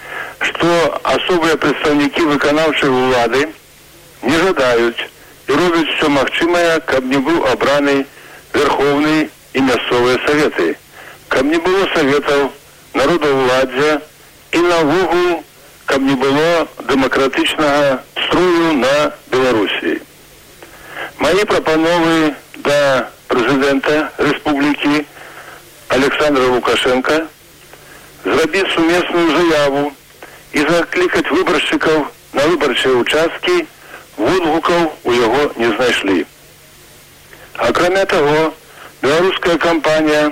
што асобыя прадстаўнікі выканаўчай улады не жадаюць і робяць усё магчымае, каб не быў абраны Верхоўны і мясцовыя саветы, каб не было саветаў народаўладдзя і наогул, каб не было дэмакратычнага строю на Беларусі. Мае прапановы да прэзідэнта рэспублікі Александра Лукашенка зрабіць сумесную заяву і заклікаць выбаршчыкаў на выбарчыя ўчасткі, водгукаў у яго не знайшлі. Акрамя таго, беларуская кампанія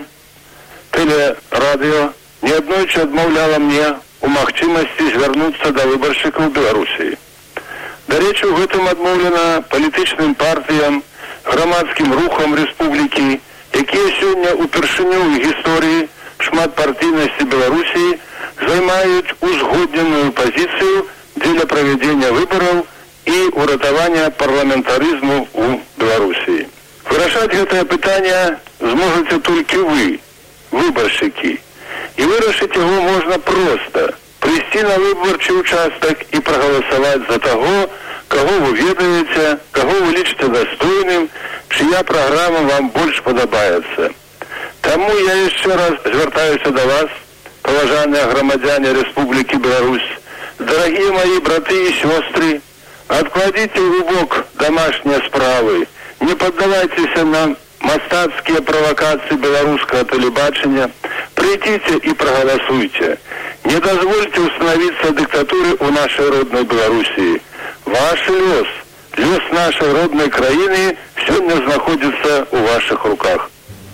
«Тэлерадыё» неаднойчы адмаўляла мне у магчымасці звярнуцца да выбаршчыкаў Беларусі. Дарэчы, у гэтым адмоўлена палітычным партыям, грамадскім рухам рэспублікі, якія сёння ўпершыню ў гісторыі шматпартыйнасці Беларусі займаюць узгодненую пазіцыю дзеля правядзення выбараў і ўратавання парламентарызму ў Беларусі. Вырашаць гэтае пытанне зможаце толькі вы, выбаршчыкі. І вырашыць яго можна проста. Прыйсці на выбарчы ўчастак і прагаласаваць за таго, каго вы ведаеце, каго вы лічыце дастойным, чыя праграма вам больш падабаецца. Таму я яшчэ раз звяртаюся да вас, паважаныя грамадзяне Рэспублікі Беларусь, дарагія маі браты і сёстры, адкладзіце ў бок дамашнія справы, не паддавайцеся на мастацкія правакацыі беларускага тэлебачання, прыйдзіце і прагаласуйце. Не дазвольце установіцца дыктатуры ў нашай роднай Беларусі. Ваш лёс, лёс нашай роднай краіны сёння знаходзіцца ў вашых руках.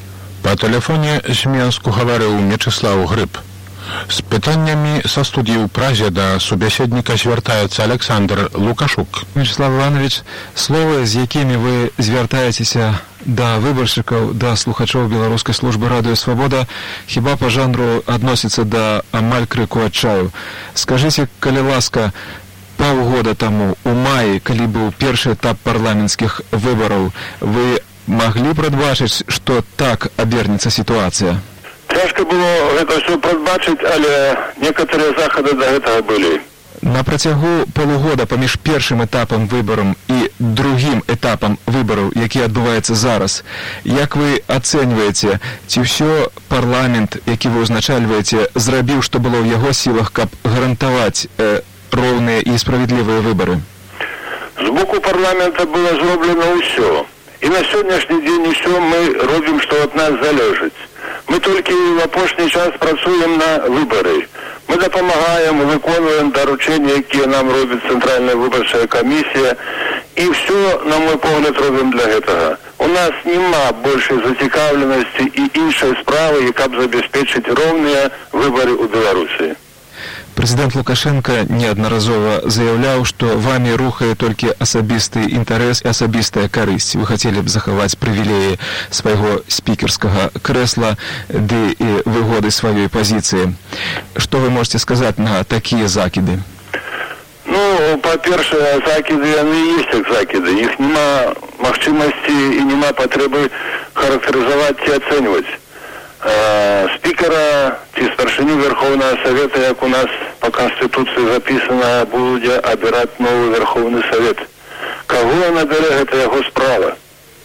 Па тэлефоне з Менску гаварыў Мячыслаў Грыб. З пытаннямі са студіі ў Празе да субяседніка звяртаецца Александр Лукашук. Мячыслав Іванович, словы, з якімі вы звяртаецеся да выбаршчыкаў, да слухачоў беларускай службы радыё «Свабода», хіба па жанру адносіцца да амаль крыку адчаю. Скажыце, калі ласка, паўгода таму, у маі, калі быў першы этап парламенцкіх выбараў, вы маглі прадбачыць, што так абернецца сітуацыя? Цяжка было гэта ўсё прадбачыць, але некаторыя захады да гэтага былі. На працягу полугода паміж першым этапам выбарам і другім этапам выбараў, які адбываецца зараз, як вы ацэньваеце, ці ўсё парламент, які вы ўзначальваеце, зрабіў, што было ў яго сілах, каб гарантаваць э, роўныя і справядлівыя выбары? З боку парламента было зроблена ўсё. І на сённяшні дзень усё мы робім, што ад нас залежыць. Мы толькі в апошні час працуем на выбары. Мы дапамагаем, выконваем даручэнні, якія нам робіць Цэнтральная выбарчая камісія, і ўсё, на мой погляд, робім для гэтага. У нас няма большай зацікаўленасці і іншай справы, яка б забяспечыць роўныя выбары ў Беларусі. Прэзідэнт Лукашенко неаднаразова заяўляў, што вамі рухае толькі асабісты інтарэс і асабістая карысць. Вы хацелі б захаваць прывілеі свайго спікерскага крэсла ды і выгоды сваёй пазіцыі. Што вы можете сказаць на такія закіды? Ну, па-першае, закіды, яны ёсць як закіды. Іх няма магчымасці і няма патрэбы характарызаваць ці ацэньваць. Спікера ці старшыню Верховного Совета, як у нас по Конституції записано, буде обирати новий Верховний Совет. Кого він обере, це його справа.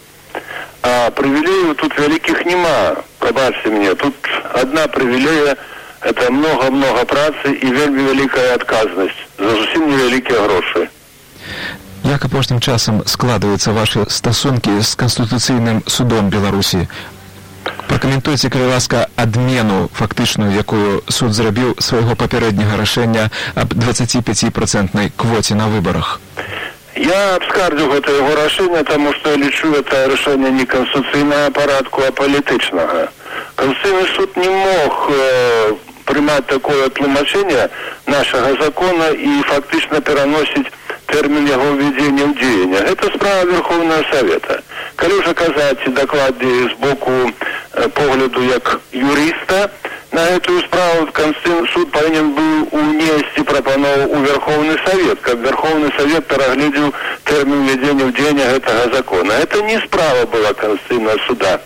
А привілеїв тут великих нема, пробачте мені. Тут одна привілея – це много-много праці і вельми велика адказність за зовсім невеликі гроші. Як апошнім часам складаюцца ваши стасункі з Канстытуцыйным судом Беларусі? Пракаментуйце, калі ласка, адмену фактычную, якую суд зрабіў свайго папярэдняга рашэння аб двадццатіпяціпрацэнтнай квоце на выбарах. Я абскардзю гэта яго рашэнне, таму што я лічу гэта рашэнне не канстытуцыйнага парадку, а палітычнага. Конституційны суд не мог э, прымаць такое тлумачэнне нашага закона і фактычна пераносіць тэрмін яго ўвядзення ў дзеянне. Гэта справа Верховного Совета. Калі ўжо казаць дакладней з боку э, погляду як юрыста, на гэтую справу Конституційны суд павінен быў унесці прапанову ў Верховны Совет, каб Верховны Совет перагледзеў тэрмін увядзення ў дзеянне гэтага закона. Это не справа была Конституційного суда.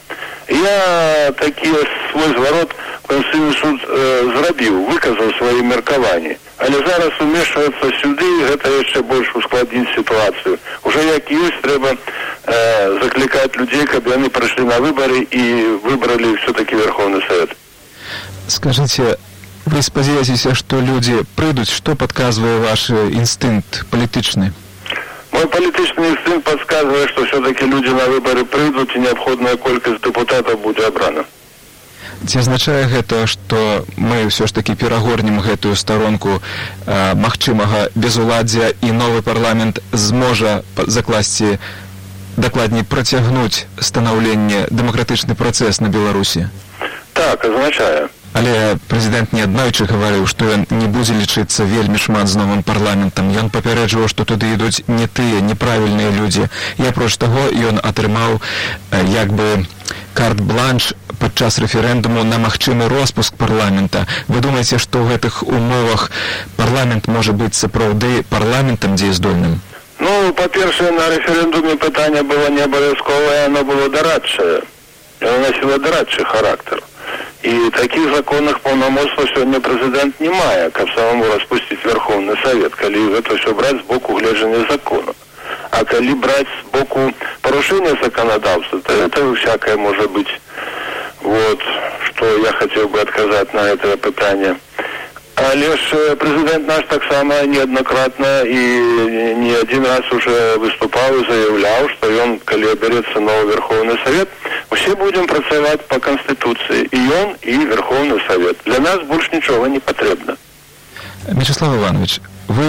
Я такі свой зварот Конституційны суд э, зрабіў, выказаў свае меркаванні. Але зараз умешвацца сюды, гэта яшчэ больш ускладніць сітуацыю. Уже як ёсць, трэба э, заклікаць людзей, каб яны прыйшлі на выбары і выбралі все-таки Верховны Совет. Скажите, вы спадзяецеся, што людзі прыйдуць, што падказвае ваш інстынкт палітычны? Мой палітычны інстынкт падказвае, што все-таки людзі на выбары прыйдуць і неабходная колькасць дэпутатаў будзе абрана. Ці азначае гэта, што мы ўсё ж такі перагорнем гэтую старонку э, магчымага безуладдзя і новы парламент зможа закласці, дакладней працягнуць станаўленне дэмакратычны працэс на Беларусі? Так, азначае. Але прэзідэнт неаднойчы гаварыў, што ён не будзе лічыцца вельмі шмат з новым парламентам. Ён папярэджваў, што туды ідуць не тыя, неправільныя людзі. І апроч таго, ён атрымаў э, як бы карт-бланш падчас рэферэндуму на магчымы роспуск парламента. Вы думаеце, што ў гэтых умовах парламент можа быць сапраўды парламентам дзеяздольным? Ну, па-першае, на рэферэндуме пытанне было не абавязковае, оно было дарадчае. Оно носило дарадчы характар. І такіх законных паўнамоцтваў сёння прэзідэнт не мае, каб самому распусціць Верховны Совет, калі гэта ўсё браць з боку гледжання закону. А калі браць з боку парушэння законодаўства, то это всякое может быть. Вот, что я хотел бы отказать на это пытание. Але ж президент наш так само неоднократно и не один раз уже выступал и заявлял, что он, когда берется новый Верховный Совет, все будем працевать по Конституции. И он, и Верховный Совет. Для нас больше ничего не потребно. Мячыслав Иванович, вы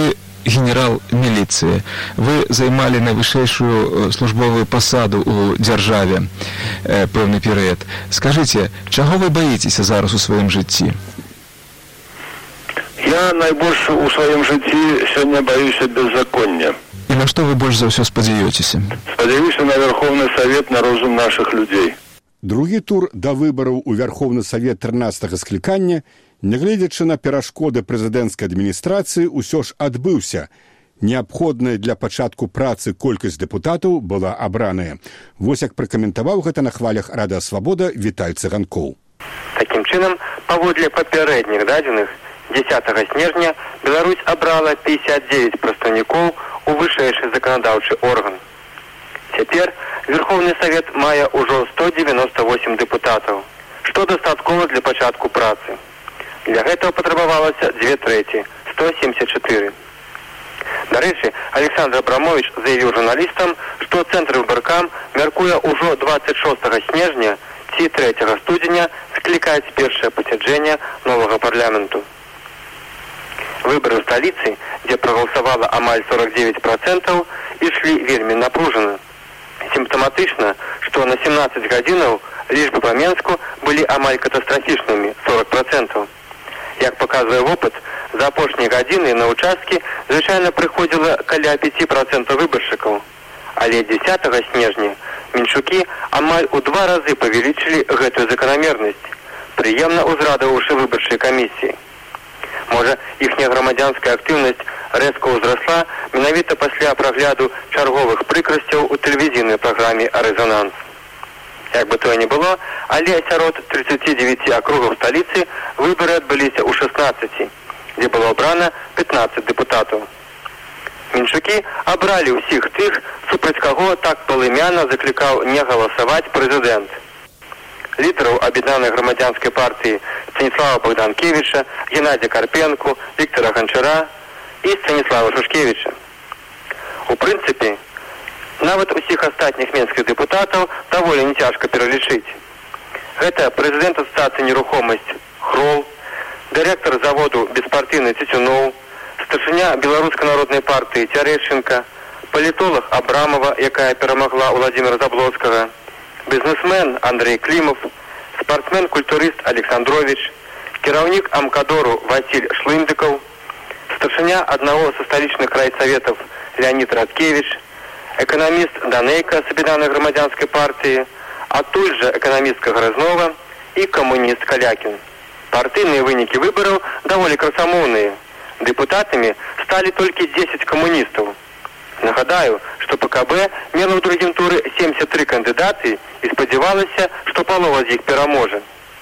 генерал міліцыі. Вы займалі найвышэйшую службовую пасаду ў дзяржаве э, пэўны перыяд. Скажыце, чаго вы баіцеся зараз у сваім жыцці? Я найбольш у сваім жыцці сёння баюся беззаконня. І на што вы больш за ўсё спадзяёцеся? Спадзяюся на Верховны Савет, на розум нашых людзей. Другі тур да выбараў у Верховны Савет трынаццатага склікання, нягледзячы на перашкоды прэзідэнцкай адміністрацыі, усё ж адбыўся. Неабходная для пачатку працы колькасць дэпутатаў была абраная. Вось як пракаментаваў гэта на хвалях Радыё Свабода Віталь Цыганкоў. Такім чынам, паводле папярэдніх дадзеных, дзесятага снежня Беларусь абрала пятьдесят девять прадстаўнікоў у вышэйшы заканадаўчы орган. Цяпер Верховны Савет мае ўжо сто девяносто восемь дэпутатаў, што дастаткова для пачатку працы. Для гэтага патрабавалася две трэці, сто семьдесят четыре. Дарэчы, Александр Абрамович заявіў журналістам, што Цэнтр выбаркам мяркуе ўжо двадцать шостага снежня ці трэцяга студзеня склікаць першае пасяджэнне новага парламенту. Выбары ў сталіцы, дзе прагаласавала амаль сорок девять процентаў, ішлі вельмі напружана. Сімптаматычна, што на семнадцать гадзінаў лічбы па Менску былі амаль катастрафічнымі, сорок процентаў. Як паказвае вопыт, за апошнія гадзіны на ўчасткі звычайна прыходзіла каля пяць процентаў выбаршчыкаў. Але дзесятага снежня меншукі амаль у два разы павялічылі гэтую заканамернасць, прыемна ўзрадаваўшы выбарчай камісіі. Можа, іхняя грамадзянская актыўнасць рэзка ўзрасла менавіта пасля прагляду чарговых прыкрасцяў у тэлевізійнай праграме «Рэзонанс». Як бы тое не было, але сярод тридцати девяти акругаў сталіцы выбары адбыліся ў шестнадцати, дзе было абрана пятнадцать дэпутатаў. Меншукі абралі ўсіх тых, супраць каго так палымяна заклікаў не галасаваць прэзідэнт. Лідараў аб'яднанай грамадзянскай партыі Станіслава Богданкевіча, Геннадзя Карпенку, Віктора Ганчара і Станіслава Шушкевіча. У прынцыпе, нават усіх астатніх менскіх дэпутатаў даволі не цяжка пералічыць. Гэта прэзідэнт асацыяцыі нерухомасць Хрол, дырэктар заводу беспартыйны Цецюноў, старшыня Беларускай народнай партыі Цярэшчынка, палітолог Абрамова, якая перамагла Владзіміра Заблоцкага, бізнесмен Андрей Клімов, спартсмен-культурыст Александрович, кіраўнік Амкадору Васіль Шлындыкаў, старшыня аднаго са сталічных райсаветаў Леонид Радкевич, эканаміст Данейка з аб'яднанай грамадзянскай партыі, адтуль жа эканамістка Грызнова і камуніст Калякін. Партыйныя вынікі выбараў даволі красамоўныя. Дэпутатамі сталі толькі дзесяць камуністаў. Нагадаю, што ПКБ мела ў другім туры семьдесят три кандыдаты і спадзявалася, што палова з іх пераможа.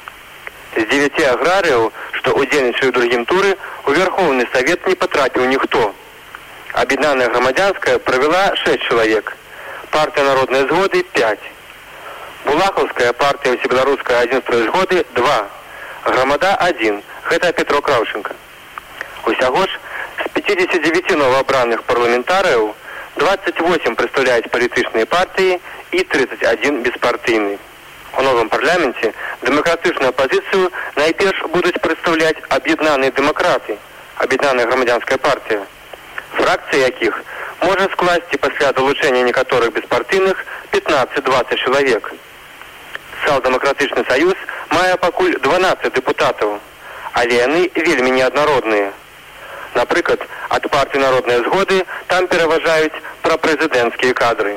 З дзевяці аграрыяў, што ўдзельнічалі ў другім туры, у Верховны Савет не патрапіў ніхто. Аб'яднаная грамадзянская правяла шесть чалавек, партыя народнай згоды пять. Булахаўская партыя ўсебеларускага адзінства і згоды два. Грамада один. Гэта Петро Краўченко. Усяго ж з пятидесяти девяти новоабраных парламентарыяў двадцать восемь прадстаўляюць палітычныя партыі і тридцать один беспартыйны. У новым парламенце дэмакратычную апазіцыю найперш будуць прадстаўляць аб'яднаныя дэмакраты, аб'яднаная грамадзянская партыя, фракцыя якіх можа скласці пасля далучэння некаторых беспартыйных пятнадцать-двадцать чалавек. Сацыял-дэмакратычны саюз мае пакуль дванадцать дэпутатаў, але яны вельмі неаднародныя. Напрыклад, ад партыі народнай згоды там пераважаюць прапрэзідэнцкія кадры.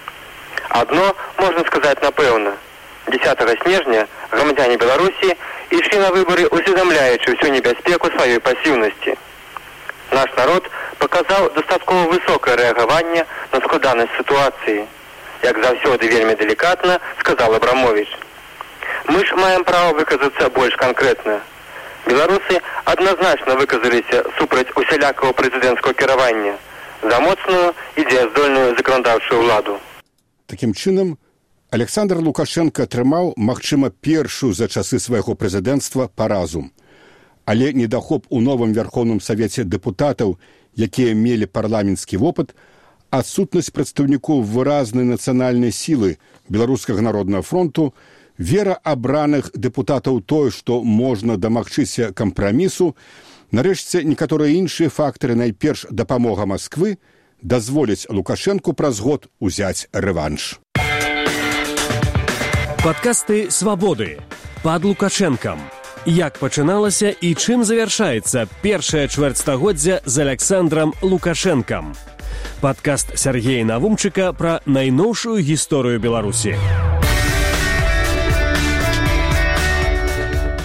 Адно можна сказаць напэўна. дзесятага снежня грамадзяне Беларусі ішлі на выбары, усведамляючы ўсю небяспеку сваёй пасіўнасці. Наш народ паказаў дастаткова высокае рэагаванне на складанасць сітуацыі. Як заўсёды вельмі далікатна сказаў Абрамович. Мы ж маем права выказацца больш канкрэтна. Беларусы адназначна выказаліся супраць усялякага прэзідэнцкага кіравання за моцную і дзеяздольную заканадаўчую ўладу. Такім чынам, Александр Лукашенко атрымаў, магчыма, першую за часы свайго прэзідэнцтва паразу. Але недахоп у новым Верховным Савеце дэпутатаў, якія мелі парламенцкі вопыт, адсутнасць прадстаўнікоў выразнай нацыянальнай сілы Беларускага народнага фронту, вера абраных дэпутатаў тое, што можна дамагчыся кампрамісу, Нарэшце, некаторыя іншыя фактары, найперш дапамога Масквы, дазволяць Лукашэнку праз год узяць рэванш. Падкасты «Свабоды» пад Лукашэнкам. Як пачыналася і чым завяршаецца першае чвэрцьстагоддзя з Аляксандрам Лукашэнкам. Падкаст Сяргея Навумчыка пра найноўшую гісторыю Беларусі.